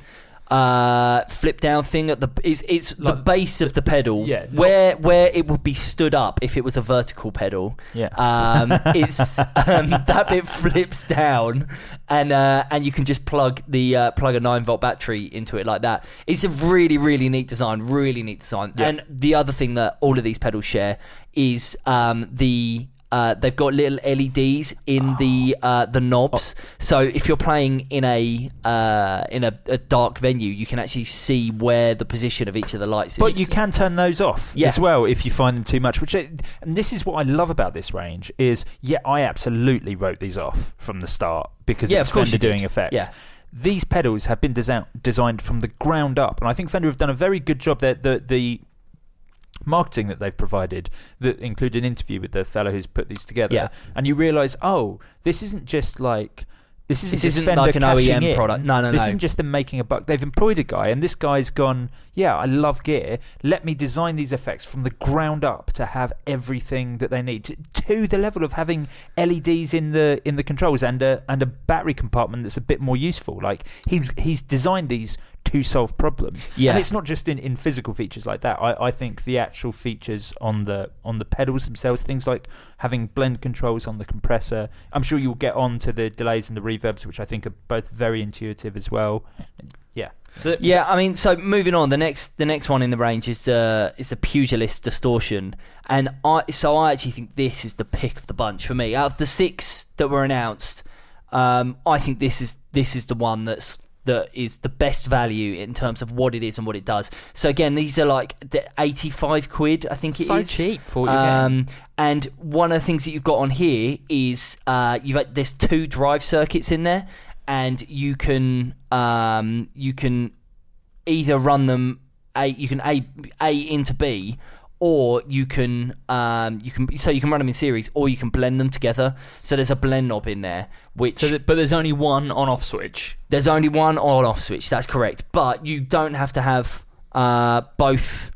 Uh, flip down thing at the it's it's the Like- base of the pedal, Yeah, not- where where it would be stood up if it was a vertical pedal. Yeah. Um, it's um, that bit flips down, and uh, and you can just plug the uh, plug a nine volt battery into it like that. It's a really really neat design, really neat design. Yeah. And the other thing that all of these pedals share is um, the. Uh, they've got little L E Ds in the uh, the knobs, so if you're playing in a uh, in a, a dark venue, you can actually see where the position of each of the lights But is. you can turn those off Yeah. as well if you find them too much. Which, and this is what I love about this range is, yeah, I absolutely wrote these off from the start because Yeah, it's of course Fender you did. doing effects. Yeah. These pedals have been desi- designed from the ground up, and I think Fender have done a very good job there. The the marketing that they've provided that include an interview with the fellow who's put these together, Yeah. and you realise, oh, this isn't just like this isn't, This just isn't Fender like an cashing O E M in. product. No, no, This no. isn't just them making a buck. They've employed a guy, and this guy's gone, yeah, I love gear. Let me design these effects from the ground up to have everything that they need to, to the level of having L E Ds in the in the controls and a and a battery compartment that's a bit more useful. Like he's he's designed these to solve problems. Yeah. And it's not just in, in physical features like that. I, I think the actual features on the on the pedals themselves, things like having blend controls on the compressor. I'm sure you'll get on to the delays and the reverbs, which I think are both very intuitive as well. Yeah. So, Yeah, I mean, so moving on, the next the next one in the range is the is the Pugilist Distortion, and I so I actually think this is the pick of the bunch for me. Out of the six that were announced, um, I think this is this is the one that's that is the best value in terms of what it is and what it does. So again, these are like the eighty-five quid, I think it so is. cheap for what you're getting. Um, and one of the things that you've got on here is uh, you've had, there's two drive circuits in there, and you can um, you can either run them a you can a a into B, or you can um, you can so you can run them in series, or you can blend them together. So there's a blend knob in there, which So that, but there's only one on-off switch. there's only one on-off switch. That's correct, but you don't have to have uh, both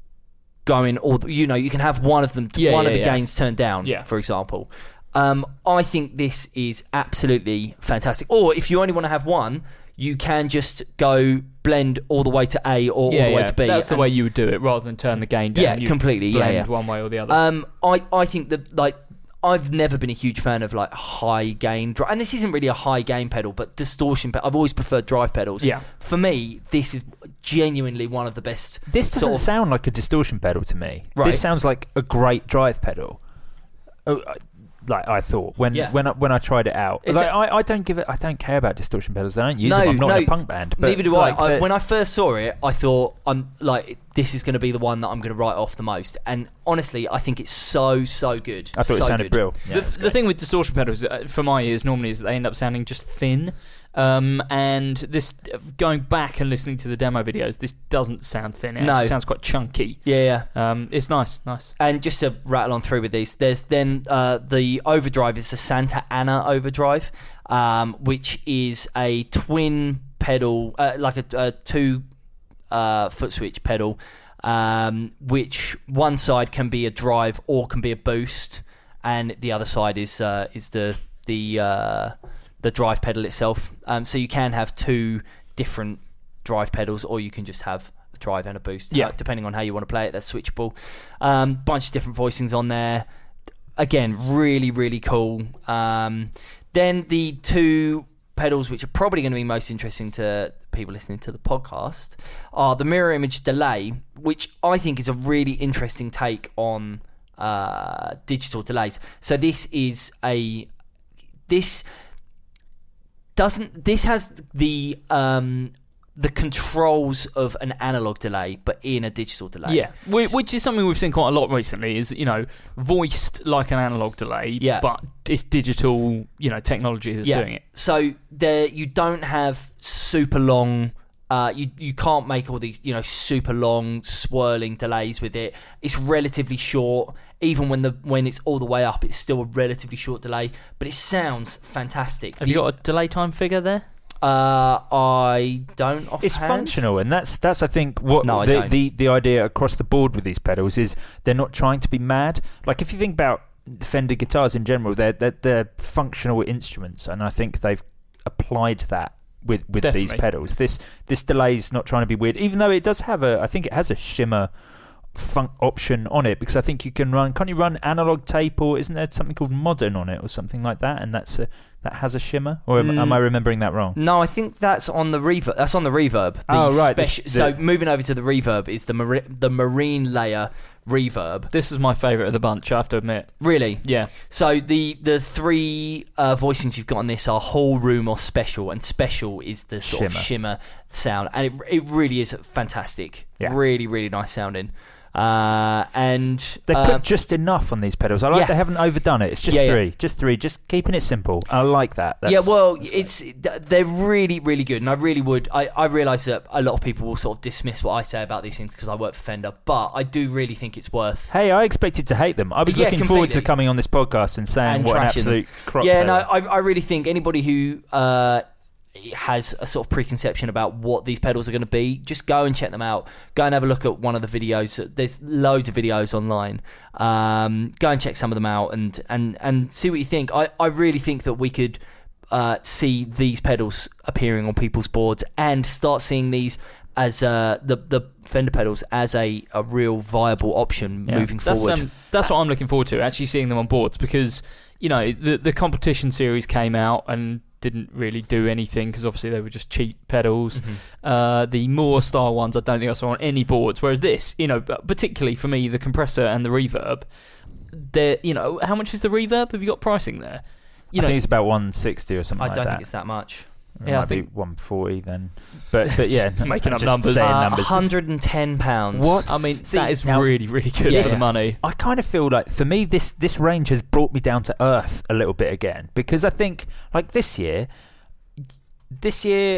going. Or you know, you can have one of them, Yeah, one yeah, of the yeah. gains turned down, Yeah. for example. Um, I think this is absolutely fantastic. Or if you only want to have one, you can just go blend all the way to A or all the way to B. That's the and- way you would do it, rather than turn the gain down. Yeah, You completely, yeah, blend yeah. one way or the other. Um, I, I think that like I've never been a huge fan of like high gain, dri- and this isn't really a high gain pedal, but distortion. Pe- I've always preferred drive pedals. Yeah. For me, this is genuinely one of the best. This doesn't sort of- sound like a distortion pedal to me. Right. This sounds like a great drive pedal. Oh, I- like I thought when Yeah. when I, when I tried it out. Is Like, it- I, I don't give it. I don't care about distortion pedals. I don't use No, them. I'm not no, in a punk band. But Neither do like, I. I. the- When I first saw it, I thought I'm like this is going to be the one that I'm going to write off the most. And honestly, I think it's so so good. I thought so it sounded good. brilliant. Yeah, the, it's the great. thing with distortion pedals, uh, for my ears, normally is that they end up sounding just thin. Um, and this, going back and listening to the demo videos, this doesn't sound thin. It No. actually sounds quite chunky. Yeah, yeah. Um, it's nice, nice. And just to rattle on through with these, there's then uh, the overdrive is the Santa Ana overdrive, um, which is a twin pedal, uh, like a, a two uh, foot switch pedal, um, which one side can be a drive or can be a boost, and the other side is uh, is the the uh, the drive pedal itself. Um, so you can have two different drive pedals, or you can just have a drive and a boost, Yeah. uh, depending on how you want to play it. That's switchable. Um, bunch of different voicings on there. Again, really, really cool. Um, then the two pedals, which are probably going to be most interesting to people listening to the podcast, are the mirror image delay, which I think is a really interesting take on uh, digital delays. So this is a this doesn't this has the um, the controls of an analog delay, but in a digital delay. Yeah, Wh- which is something we've seen quite a lot recently. Is you know voiced like an analog delay, Yeah. but it's digital, you know, technology that's yeah. doing it. So there, you don't have super long. Uh, you you can't make all these you know super long swirling delays with it. It's relatively short. Even when the when it's all the way up, it's still a relatively short delay. But it sounds fantastic. Have you got a delay time figure there? Uh, I don't. Offhand. It's functional, and that's that's I think what No, I the, don't. the the idea across the board with these pedals is they're not trying to be mad. Like if you think about Fender guitars in general, they're they're, they're functional instruments, and I think they've applied that with with Definitely. these pedals. This this delay's not trying to be weird, even though it does have a. I think it has a shimmer funk option on it, because I think you can run. Can't you run analog tape, or isn't there something called modern on it or something like that? And that's a that has a shimmer, or am, Mm. am I remembering that wrong? No, I think that's on the reverb. That's on the reverb. The Oh, right, the speci- sh- so the- moving over to the reverb is the mari- the marine layer reverb. This is my favourite of the bunch, I have to admit. Really? Yeah. So the the three uh, voicings you've got on this are whole room or special, and special is the sort Shimmer. of shimmer sound, and it it really is fantastic. Yeah. Really, really nice sounding. Uh, and They've uh, put just enough on these pedals. I like yeah. they haven't overdone it. It's just Yeah, yeah. three, just three, just keeping it simple. I like that. That's, yeah, well, it's they're really, really good, and I really would. I, I realise that a lot of people will sort of dismiss what I say about these things because I work for Fender, but I do really think it's worth. Hey, I expected to hate them. I was Yeah, looking forward to completely. coming on this podcast and saying And what an trashing absolute crop. yeah, they no, were. I, I really think anybody who uh, has a sort of preconception about what these pedals are going to be, just go and check them out. Go and have a look at one of the videos. There's loads of videos online. Um, go and check some of them out and and and see what you think. I, I really think that we could uh, see these pedals appearing on people's boards and start seeing these as uh, the the Fender pedals as a, a real viable option Yeah. moving That's, forward. um, that's what I'm looking forward to, actually seeing them on boards, because, you know, the the competition series came out and didn't really do anything because obviously they were just cheap pedals. Mhm. Uh, the Moore style ones I don't think I saw on any boards, whereas this, you know, particularly for me, the compressor and the reverb, they're, you know, how much is the reverb? Have you got pricing there? You I know, think it's about one sixty or something I like don't that. think it's that much. It Yeah, I might be think- one forty then. But but yeah, Just making up just numbers. saying Uh, numbers. one hundred ten pounds. What? I mean, See, that is now- really, really good Yeah. for the money. I kind of feel like for me this this range has brought me down to earth a little bit again, because I think like this year this year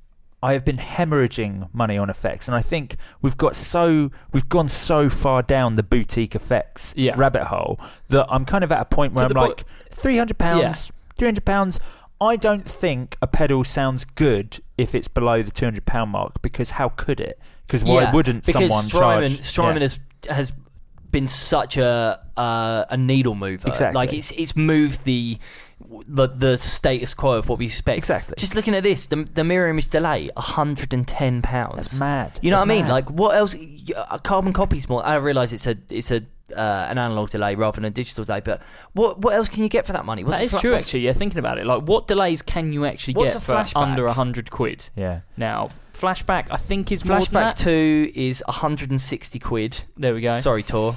I have been hemorrhaging money on effects, and I think we've got so we've gone so far down the boutique effects Yeah. rabbit hole that I'm kind of at a point where To I'm the like three hundred pounds, three hundred pounds. I don't think a pedal sounds good if it's below the two hundred pound mark, because how could it? Because why Yeah, wouldn't because someone Strymon, charge? Strymon Yeah. has has been such a uh, a needle mover. Exactly. Like it's it's moved the the the status quo of what we expect. Exactly. Just looking at this, the the mirror image delay, one hundred ten pounds. That's mad. You know That's what I mean? mad. Like what else? A carbon copy's more. I realise it's a it's a uh, an analog delay rather than a digital delay, but what what else can you get for that money? What's That the is fla- true, what's- actually. Yeah, thinking about it, like what delays can you actually What's get a for flashback? under a hundred quid? Yeah. Now, flashback, I think is more than Flashback that. two is one hundred sixty quid. There we go. Sorry, Tor.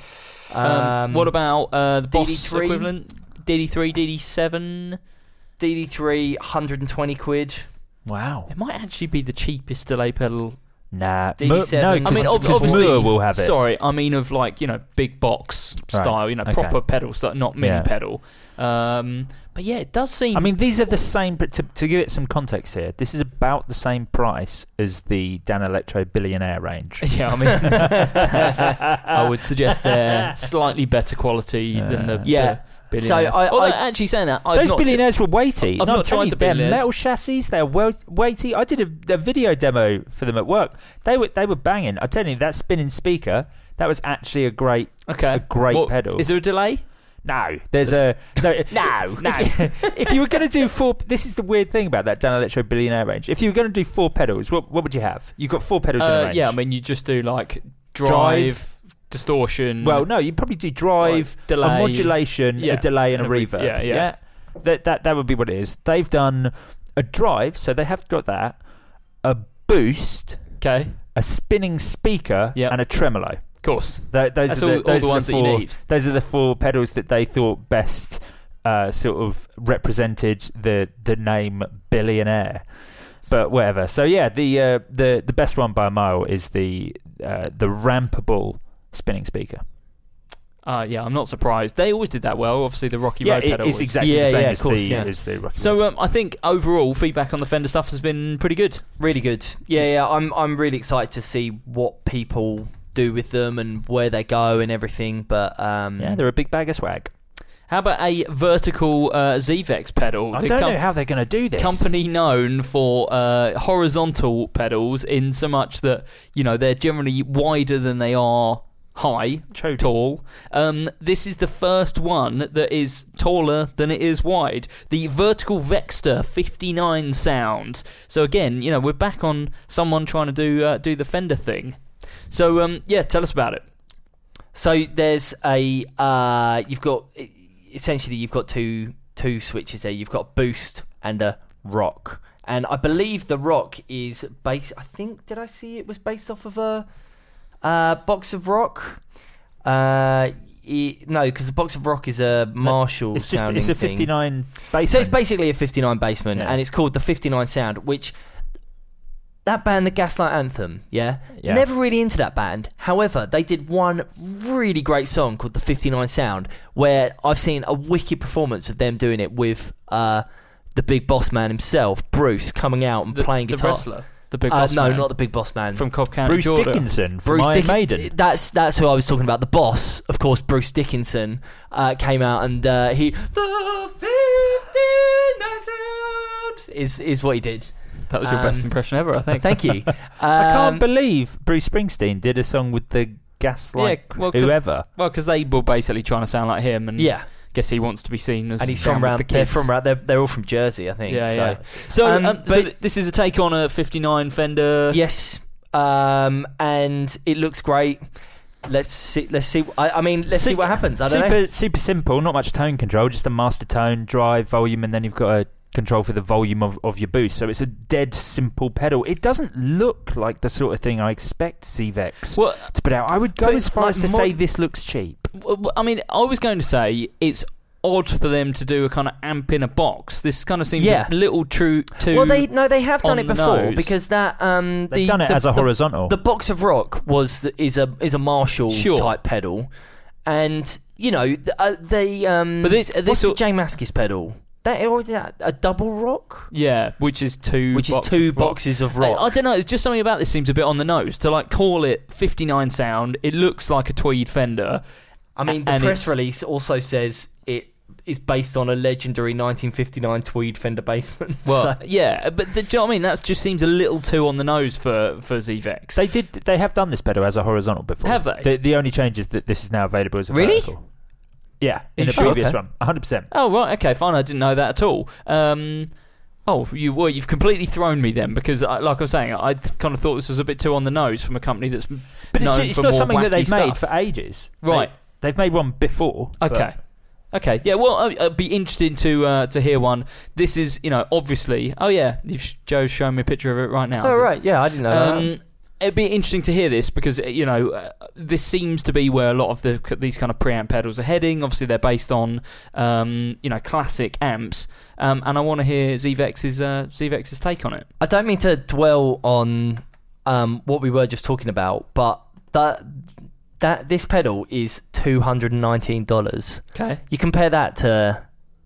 Um, what about uh, the D D Boss three? equivalent? D D three, D D seven. D D three, one hundred twenty quid. Wow. It might actually be the cheapest delay pedal. Nah. D D seven. No, I mean, ob- because obviously, Moore will have it. Sorry, I mean of like, you know, big box Right, style, you know, okay. proper pedal stuff, not mini Yeah. pedal. Um, but yeah, it does seem. I mean, these are the same, but to, to give it some context here, this is about the same price as the Dan Electro Billionaire range. yeah, I mean, that's- I would suggest they're slightly better quality than the Yeah. the billionaires. So I- Although, I- actually saying that, I've Those not billionaires were weighty. I've No, not I'm telling tried you, the they're billionaires. metal chassis. They're well, weighty. I did a, a video demo for them at work. They were they were banging. I tell you, that spinning speaker, that was actually a great okay, a great What- pedal. Is there a delay? No, there's a no. No, no. If, if you were going to do four, this is the weird thing about that Dan Electro Billionaire range. If you were going to do four pedals, what what would you have? You've got four pedals in a Uh, range. yeah, I mean, you just do like drive, Drive. distortion. Well, no, you'd probably do drive, Like, delay. a modulation, Yeah, a delay, and, and a a re- reverb. yeah, yeah. That, that that would be what it is. They've done a drive, so they have got that, a boost, okay, a spinning speaker, Yep. and a tremolo. of course. Th- those That's are the, all- all those the are ones that you four, need. Those are the four pedals that they thought best uh, sort of represented the the name Billionaire. But whatever. So yeah, the uh, the the best one by a mile is the uh, the rampable spinning speaker. Uh, yeah, I'm not surprised. They always did that well. Obviously, the Rocky Yeah, Road it- pedal it's was- exactly Yeah, the same yeah, as, of course, the, yeah. as the Rocky So Road. um, I think overall feedback on the Fender stuff has been pretty good. Really good. Yeah, yeah. I'm I'm really excited to see what people do with them and where they go and everything. But um, Yeah, they're a big bag of swag. How about a vertical uh, Zvex pedal? I The don't com- know how they're going to do this. Company known for uh, horizontal pedals, in so much that you know they're generally wider than they are high, Chody. tall. Um, this is the first one that is taller than it is wide. The Vertical Vexter fifty-nine sound. So again, you know, we're back on someone trying to do uh, do the Fender thing. So um, yeah, tell us about it. So there's a uh, you've got essentially you've got two two switches there. You've got boost and a rock, and I believe the rock is based. I think did I see it was based off of a uh, box of rock? Uh, it, no, because the box of rock is a Marshall. It's just sounding it's a thing. fifty-nine bass. So it's basically a fifty-nine basement, Yeah. and it's called the fifty-nine Sound, which. That band, the Gaslight Anthem, yeah? Yeah. Never really into that band. However, they did one really great song called The fifty-nine Sound, where I've seen a wicked performance of them doing it with uh, the big boss man himself, Bruce, coming out and The, playing the guitar. wrestler, the big Uh, boss no, man not the big boss man. from Cobb County, Bruce Georgia. Dickinson from Bruce Iron Dick- Maiden. That's that's who I was talking about. The boss, of course, Bruce Dickinson, uh, came out and uh, he the fifty-nine Sound is is what he did. That was your Um, best impression ever, I think. Thank you. Um, I can't believe Bruce Springsteen did a song with the Gaslight Yeah, well, 'cause- whoever. Well, because they were basically trying to sound like him, and Yeah. guess he wants to be seen as. And he's down from with round. the They're kids. from round. They're, they're all from Jersey, I think. Yeah, so. yeah. So, Um, um, so but- th- this is a take on a fifty-nine Fender. Yes, um, and it looks great. Let's see. Let's see. I, I mean, let's see what happens. I don't super, know. super simple, not much tone control, just a master tone, drive, volume, and then you've got a control for the volume of, of your boost. So it's a dead simple pedal. It doesn't look like the sort of thing I expect Zvex Well, to put out. I would go but as far like as to mod- say this looks cheap. w- I mean, I was going to say it's odd for them to do a kind of amp in a box. This kind of seems Yeah. a little true to. Well, they no, they have done on it the before nose. because that um, They've the, done it the, as a the- horizontal. The box of rock was is a is a Marshall Sure. type pedal, and you know th- uh, they um. But this- this what's the sort- J Mascis pedal? That or is that a double rock? Yeah, which is two. Which is boxes two of rock. boxes of rock. I, I don't know. Just something about this seems a bit on the nose. To like call it fifty-nine Sound, it looks like a Tweed Fender. I mean, the and press it's- release also says it is based on a legendary nineteen fifty-nine Tweed Fender basement. Well, So- yeah, but the, do you know what I mean? That just seems a little too on the nose for for Zvex. They did. They have done this pedal as a horizontal before. Have they? The, the only change is that this is now available as a Really? vertical. Yeah, in You the sure? previous Okay. one, one hundred percent. Oh right, okay, fine. I didn't know that at all. Um, oh, you well, you've completely thrown me then because, I, like I was saying, I kind of thought this was a bit too on the nose from a company that's But it's, known it's for not more something that wacky they've made stuff. for ages. Right. They, they've made one before. but- Okay. Okay, yeah, well, I- I'd be interested to uh, to hear one. This is, you know, obviously. Oh yeah, you've, Joe's showing me a picture of it right now. Oh right, yeah, I didn't know that. Um, it'd be interesting to hear this because you know uh, this seems to be where a lot of the these kind of preamp pedals are heading. Obviously, they're based on um, you know classic amps, um, and I want to hear Zvex's uh, Zvex's take on it. I don't mean to dwell on um, what we were just talking about, but that that this pedal is two hundred and nineteen dollars. Okay. You compare that to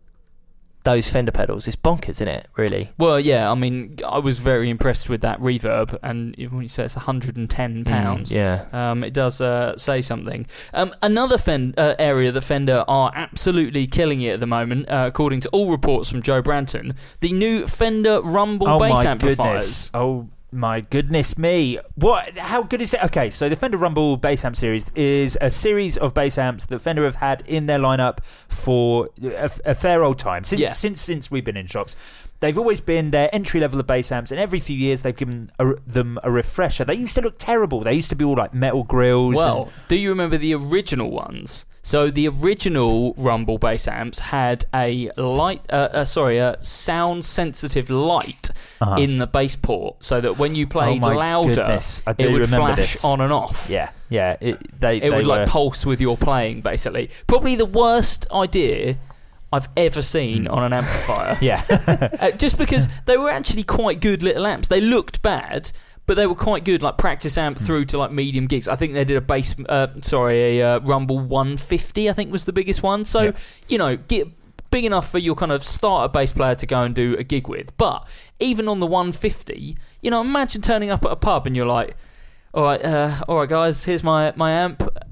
those Fender pedals, it's bonkers, isn't it? Really. Well, yeah, I mean, I was very impressed with that reverb, and when you say it's one hundred and ten pounds, Mm, yeah. Um, it does uh, say something. Um, another fen- uh, area that Fender are absolutely killing it at the moment, uh, according to all reports from Joe Branton, the new Fender Rumble Oh bass my amplifiers. goodness! Oh my goodness me! What? How good is it? Okay, so the Fender Rumble bass amp series is a series of bass amps that Fender have had in their lineup for a, a fair old time since Yeah. since since we've been in shops. They've always been their entry level of bass amps, and every few years they've given a, them a refresher. They used to look terrible. They used to be all like metal grills. Well, and, do you remember the original ones? So the original Rumble bass amps had a light, uh, uh, sorry, a sound-sensitive light Uh-huh. in the bass port, so that when you played my louder, goodness, I do it would remember flash this. on and off. yeah, yeah, it, they It they would were, like pulse with your playing, basically. Probably the worst idea I've ever seen on an amplifier. yeah. uh, just because they were actually quite good little amps. They looked bad, but they were quite good, like practice amp through to like medium gigs. I think they did a bass, uh, sorry, a uh, Rumble one fifty. I think was the biggest one. So Yeah. you know, get big enough for your kind of starter bass player to go and do a gig with. But even on the one fifty, you know, imagine turning up at a pub and you're like, all right, uh, all right, guys, here's my my amp.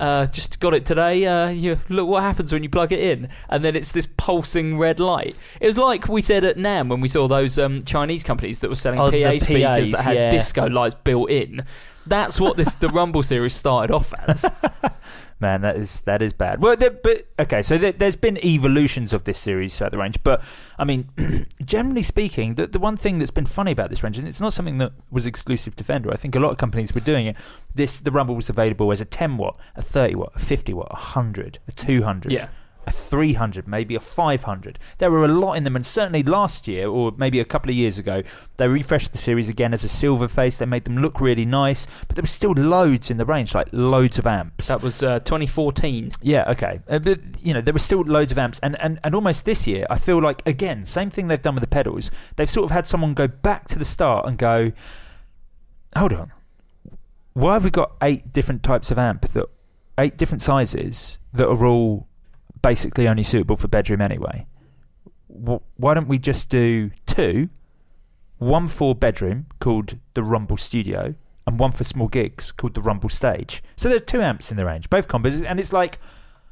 Uh, just got it today. Uh, you look what happens when you plug it in, and then it's this pulsing red light. It was like we said at NAMM when we saw those um, Chinese companies that were selling Oh, P A the speakers P As, that had yeah. disco lights built in. That's what this the Rumble series started off as. Man, that is that is bad. Well, there, but okay, so there, there's been evolutions of this series throughout the range, but I mean, generally speaking, the, the one thing that's been funny about this range, and it's not something that was exclusive to Fender. I think a lot of companies were doing it. This the Rumble was available as a ten watt, a thirty watt, a fifty watt, a hundred, a two hundred. Yeah. A three hundred, maybe a five hundred. There were a lot in them, and certainly last year, or maybe a couple of years ago, they refreshed the series again as a silver face. They made them look really nice, but there was still loads in the range, like loads of amps. That was uh, twenty fourteen. Yeah, okay. Uh, but, you know, there were still loads of amps, and, and, and almost this year, I feel like, again, same thing they've done with the pedals. They've sort of had someone go back to the start and go, hold on, why have we got eight different types of amp, that eight different sizes that are all basically only suitable for bedroom anyway? Why don't we just do two, one for bedroom called the Rumble Studio and one for small gigs called the Rumble Stage? So there's two amps in the range, both combos, and it's like,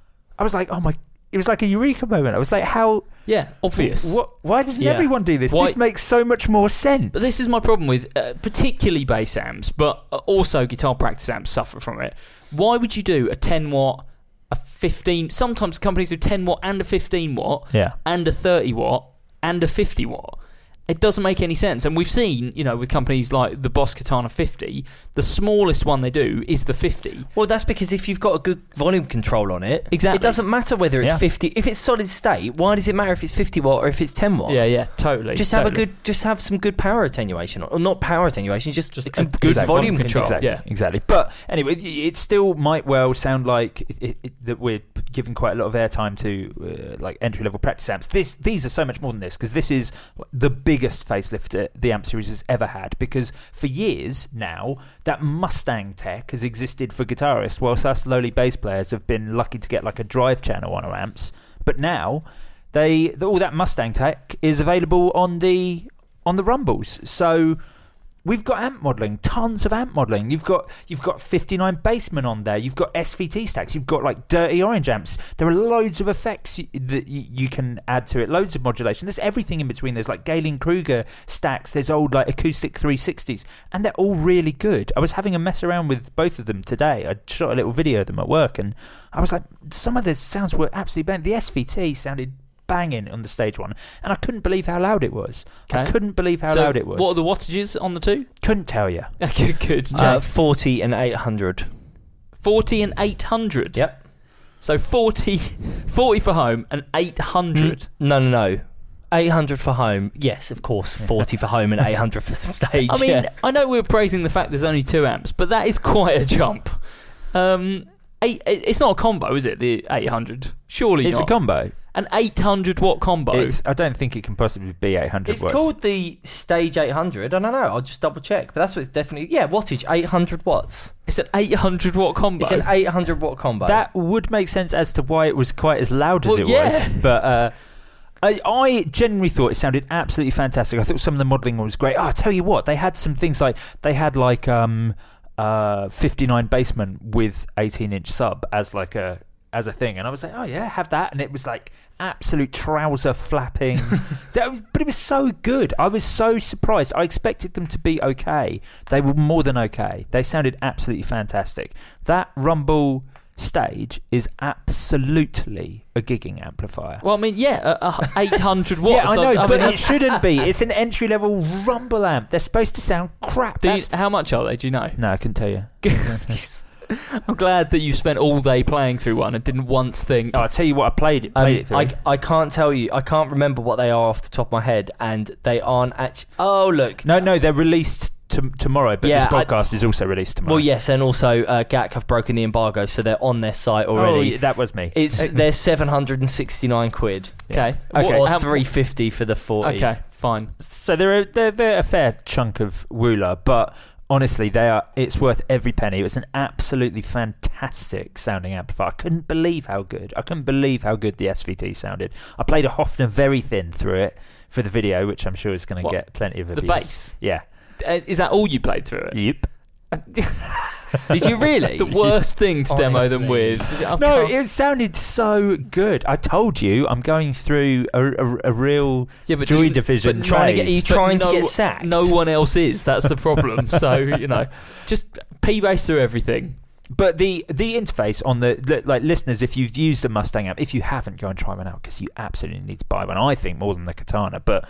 I was like, oh my, it was like a eureka moment. I was like, how? Yeah, obvious. What? Why doesn't Yeah. everyone do this? Why- This makes so much more sense. But this is my problem with uh, particularly bass amps, but also guitar practice amps suffer from it. Why would you do a ten watt, a fifteen? Sometimes companies do ten watt and a fifteen watt, Yeah. and a thirty watt and a fifty watt. It doesn't make any sense. And we've seen, you know, with companies like the Boss Katana fifty, the smallest one they do is the fifty. Well, that's because if you've got a good volume control on it, Exactly. it doesn't matter whether it's Yeah. fifty. If it's solid state, why does it matter if it's fifty watt or if it's ten watt? Yeah, yeah, totally. Just have totally. a good, just have some good power attenuation, or not power attenuation, just, Just some a good good volume volume control. control. Exactly, Yeah. exactly. But anyway, it- it still might well sound like it, it, it, that we're giving quite a lot of airtime to uh, like entry level practice amps. This these are so much more than this, because this is the biggest facelift uh, the amp series has ever had. Because for years now, that Mustang tech has existed for guitarists, whilst us lowly bass players have been lucky to get like a drive channel on our amps. But now, they all that Mustang tech is available on the on the Rumbles. So we've got amp modelling, tons of amp modelling. You've got you've got fifty-nine Bassman on there. You've got S V T stacks. You've got like Dirty Orange amps. There are loads of effects y- that y- you can add to it. Loads of modulation. There's everything in between. There's like Galen Kruger stacks. There's old like acoustic three sixties, and they're all really good. I was having a mess around with both of them today. I shot a little video of them at work, and I was like, some of the sounds were absolutely bad. The S V T sounded banging on the stage one, and I couldn't believe how loud it was. I Okay. couldn't believe how So loud it was. What are the wattages on the two? Couldn't tell you. Okay, good. Uh, forty and eight hundred. forty and eight hundred. Yep. So forty, forty for home and eight hundred. No, no, no. eight hundred for home. Yes, of course. forty for home and eight hundred for the stage. I mean, yeah. I know we were praising the fact there's only two amps, but that is quite a jump. Um, eight, it- it's not a combo, is it? The eight hundred, surely It's not. a combo. An eight hundred watt combo. It's, I don't think it can possibly be eight hundred It's watts. called the Stage eight hundred. I don't know. I'll just double check. But that's what it's definitely. Yeah, wattage eight hundred watts. It's an eight hundred watt combo. It's an eight hundred watt combo. That would make sense as to why it was quite as loud as Well, it yeah. was. But uh, I, I genuinely thought it sounded absolutely fantastic. I thought some of the modelling was great. Oh, I'll tell you what, they had some things like, they had like um, uh, fifty-nine Bassman with eighteen inch sub as like a as a thing, and I was like, oh yeah, have that. And it was like absolute trouser flapping. That was- but it was so good. I was so surprised. I expected them to be okay. They were more than okay. They sounded absolutely fantastic. That Rumble stage is absolutely a gigging amplifier. well, I mean, yeah, uh, uh, eight hundred watts. Yeah, I know, I but mean, it shouldn't be. It's an entry level Rumble amp. They're supposed to sound crap. do you- That's- how much are they? Do you know? No, I couldn't tell you. I'm glad that you spent all day playing through one and didn't once think. Oh, I'll tell you what, I played it, Um, played it through. I, I can't tell you. I can't remember what they are off the top of my head, and they aren't actually. Oh, look. no, no, they're released to, tomorrow, but Yeah, this I- podcast is also released tomorrow. Well, yes, and also uh, G A C have broken the embargo, so they're on their site Oh, already. yeah, that was me. It's they're seven hundred and sixty nine quid. Okay. Okay. What- Or how- three fifty for the forty. Okay, fine. So they're a, they're, they're a fair chunk of Wooler, but honestly, they are. It's worth every penny. It was an absolutely fantastic sounding amplifier. I couldn't believe how good. I couldn't believe how good the S V T sounded. I played a Hofner very thin through it for the video, which I'm sure is going to What? get plenty of The abuse. bass? Yeah. Uh, is that all you played through it? Yep. Did you really? The worst thing to demo them Honestly. with. I No, can't- it sounded so good. I told you, I'm going through a, a, a real Yeah, but Joy just- Division. but trying to get- phase. you But trying to no- get sacked. No one else is. That's the problem. So, you know, just P-base through everything. But the the interface on the, the like listeners, if you've used the Mustang app, if you haven't, go and try one out because you absolutely need to buy one. I think more than the Katana, but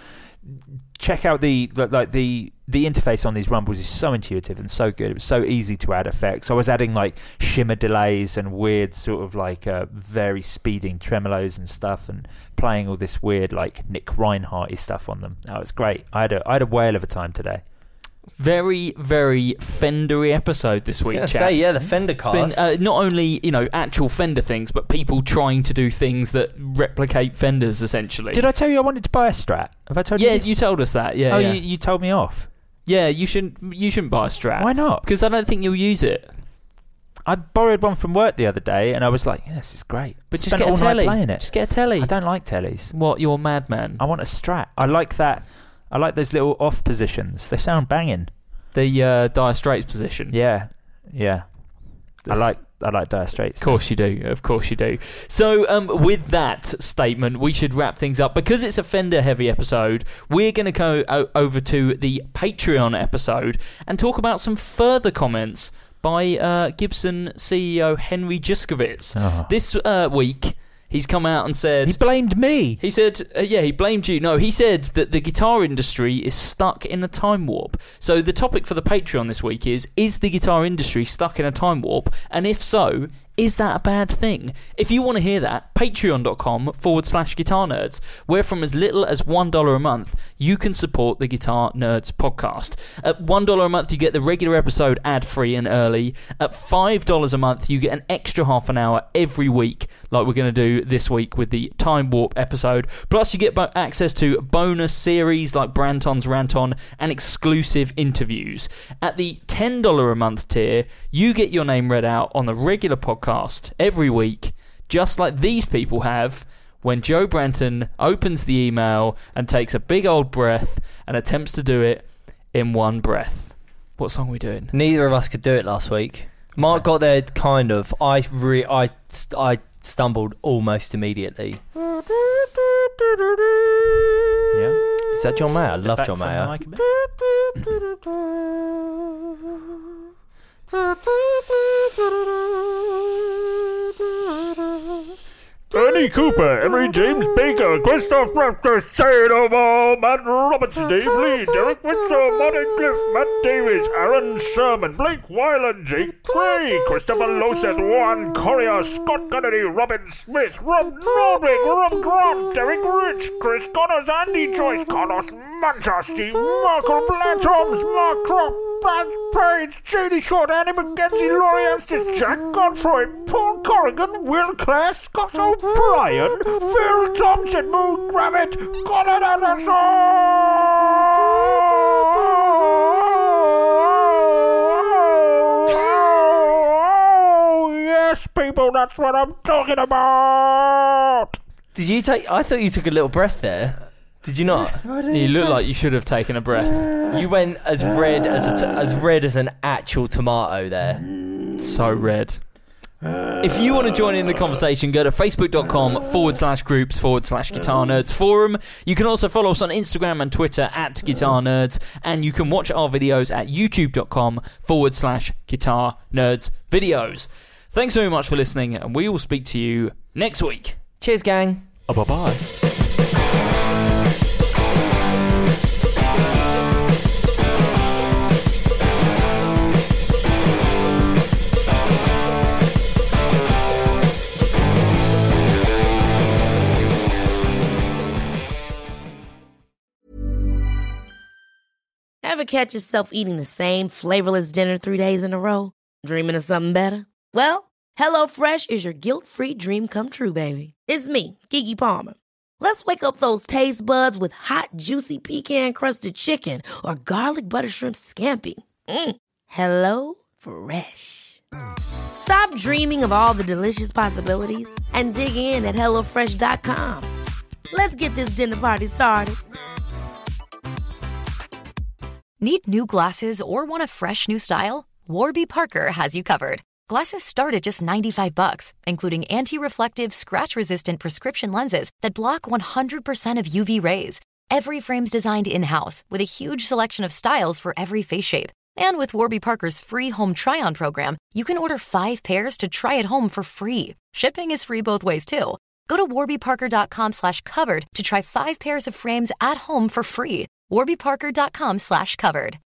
check out the, the like the the interface on these Rumbles is so intuitive and so good. It was so easy to add effects. I was adding like shimmer delays and weird sort of like uh, very speeding tremolos and stuff, and playing all this weird like Nick Reinhardt-y stuff on them. Oh, it's great. I had a I had a whale of a time today. Very, very Fendery episode this week, I was chaps. gonna say, yeah, the Fender It's been cast. uh, not only, you know, actual Fender things, but people trying to do things that replicate Fenders, essentially. Did I tell you I wanted to buy a Strat? Have I told you? Yeah, this? you told us that. Yeah, oh, yeah. You, you told me off. Yeah, you shouldn't. You shouldn't buy a Strat. Why not? Because I don't think you'll use it. I borrowed one from work the other day, and I was like, yeah, "This is great." But just Spent get a all night telly. playing it. Just get a telly. I don't like tellies. What? You're a madman. I want a Strat. I like that. I like those little off positions. They sound banging. The uh, Dire Straits position. Yeah, yeah. This- I like. I like Dire Straits. Of course you do. Of course you do. So, um, with that statement, we should wrap things up. Because it's a Fender-heavy episode, we're going to go o- over to the Patreon episode and talk about some further comments by uh, Gibson C E O Henry Juskowitz. Oh. This uh, week, he's come out and said... He blamed me. He said, uh, yeah, he blamed you. No, he said that the guitar industry is stuck in a time warp. So the topic for the Patreon this week is, is the guitar industry stuck in a time warp? And if so, is that a bad thing? If you want to hear that, patreon.com forward slash guitar nerds, where from as little as one dollar a month, you can support the Guitar Nerds podcast. At one dollar a month, you get the regular episode ad-free and early. At five dollars a month, you get an extra half an hour every week, like we're going to do this week with the Time Warp episode. Plus, you get bo- access to bonus series like Branton's Ranton and exclusive interviews. At the ten dollars a month tier, you get your name read out on the regular podcast every week, just like these people have when Joe Branton opens the email and takes a big old breath and attempts to do it in one breath. What song are we doing? Neither of us could do it last week. Mark got there kind of. I re- I I stumbled almost immediately. Yeah. Is that John Mayer? I Step love back John from the Mayer. mic a bit. Ernie Cooper, Emery James Baker, Christoph Raptor, Say No More, Matt Roberts, Dave Lee, Derek Windsor, Martin Cliff, Matt Davis, Aaron Sherman, Blake Weiland, Jake Gray, Christopher Loseth, Juan Correa, Scott Kennedy, Robin Smith, Rob Nordwick, Rob Grant, Derek Rich, Chris Connors, Andy Joyce, Carlos Mancha, Steve Markle, Blair Toms, Mark Kropp, Brad Page, J D Short, Andy McKenzie, Laurie Estes, Jack Godfrey, Paul Corrigan, Will Clare, Scott O'Brien, Phil Thompson, Moon Gravett, Colin Anderson! Oh, yes, people, that's what I'm talking about! Did you take? I thought you took a little breath there. Did you not? You look like you should have taken a breath. You went as red as a t- as red as an actual tomato there. So red. If you want to join in the conversation, go to facebook.com forward slash groups forward slash guitar nerds forum. You can also follow us on Instagram and Twitter at guitar nerds, and you can watch our videos at youtube.com forward slash guitar nerds videos. Thanks very much for listening, and we will speak to you next week. Cheers, gang. Oh, bye bye. Ever catch yourself eating the same flavorless dinner three days in a row? Dreaming of something better? Well, HelloFresh is your guilt-free dream come true, baby. It's me, Keke Palmer. Let's wake up those taste buds with hot, juicy pecan-crusted chicken or garlic butter shrimp scampi. Mm. Hello Fresh. Stop dreaming of all the delicious possibilities and dig in at hello fresh dot com. Let's get this dinner party started. Need new glasses or want a fresh new style? Warby Parker has you covered. Glasses start at just ninety-five bucks, including anti-reflective, scratch-resistant prescription lenses that block one hundred percent of U V rays. Every frame's designed in-house with a huge selection of styles for every face shape. And with Warby Parker's free home try-on program, you can order five pairs to try at home for free. Shipping is free both ways, too. Go to warbyparker.com slash covered to try five pairs of frames at home for free. warbyparker.com slash covered.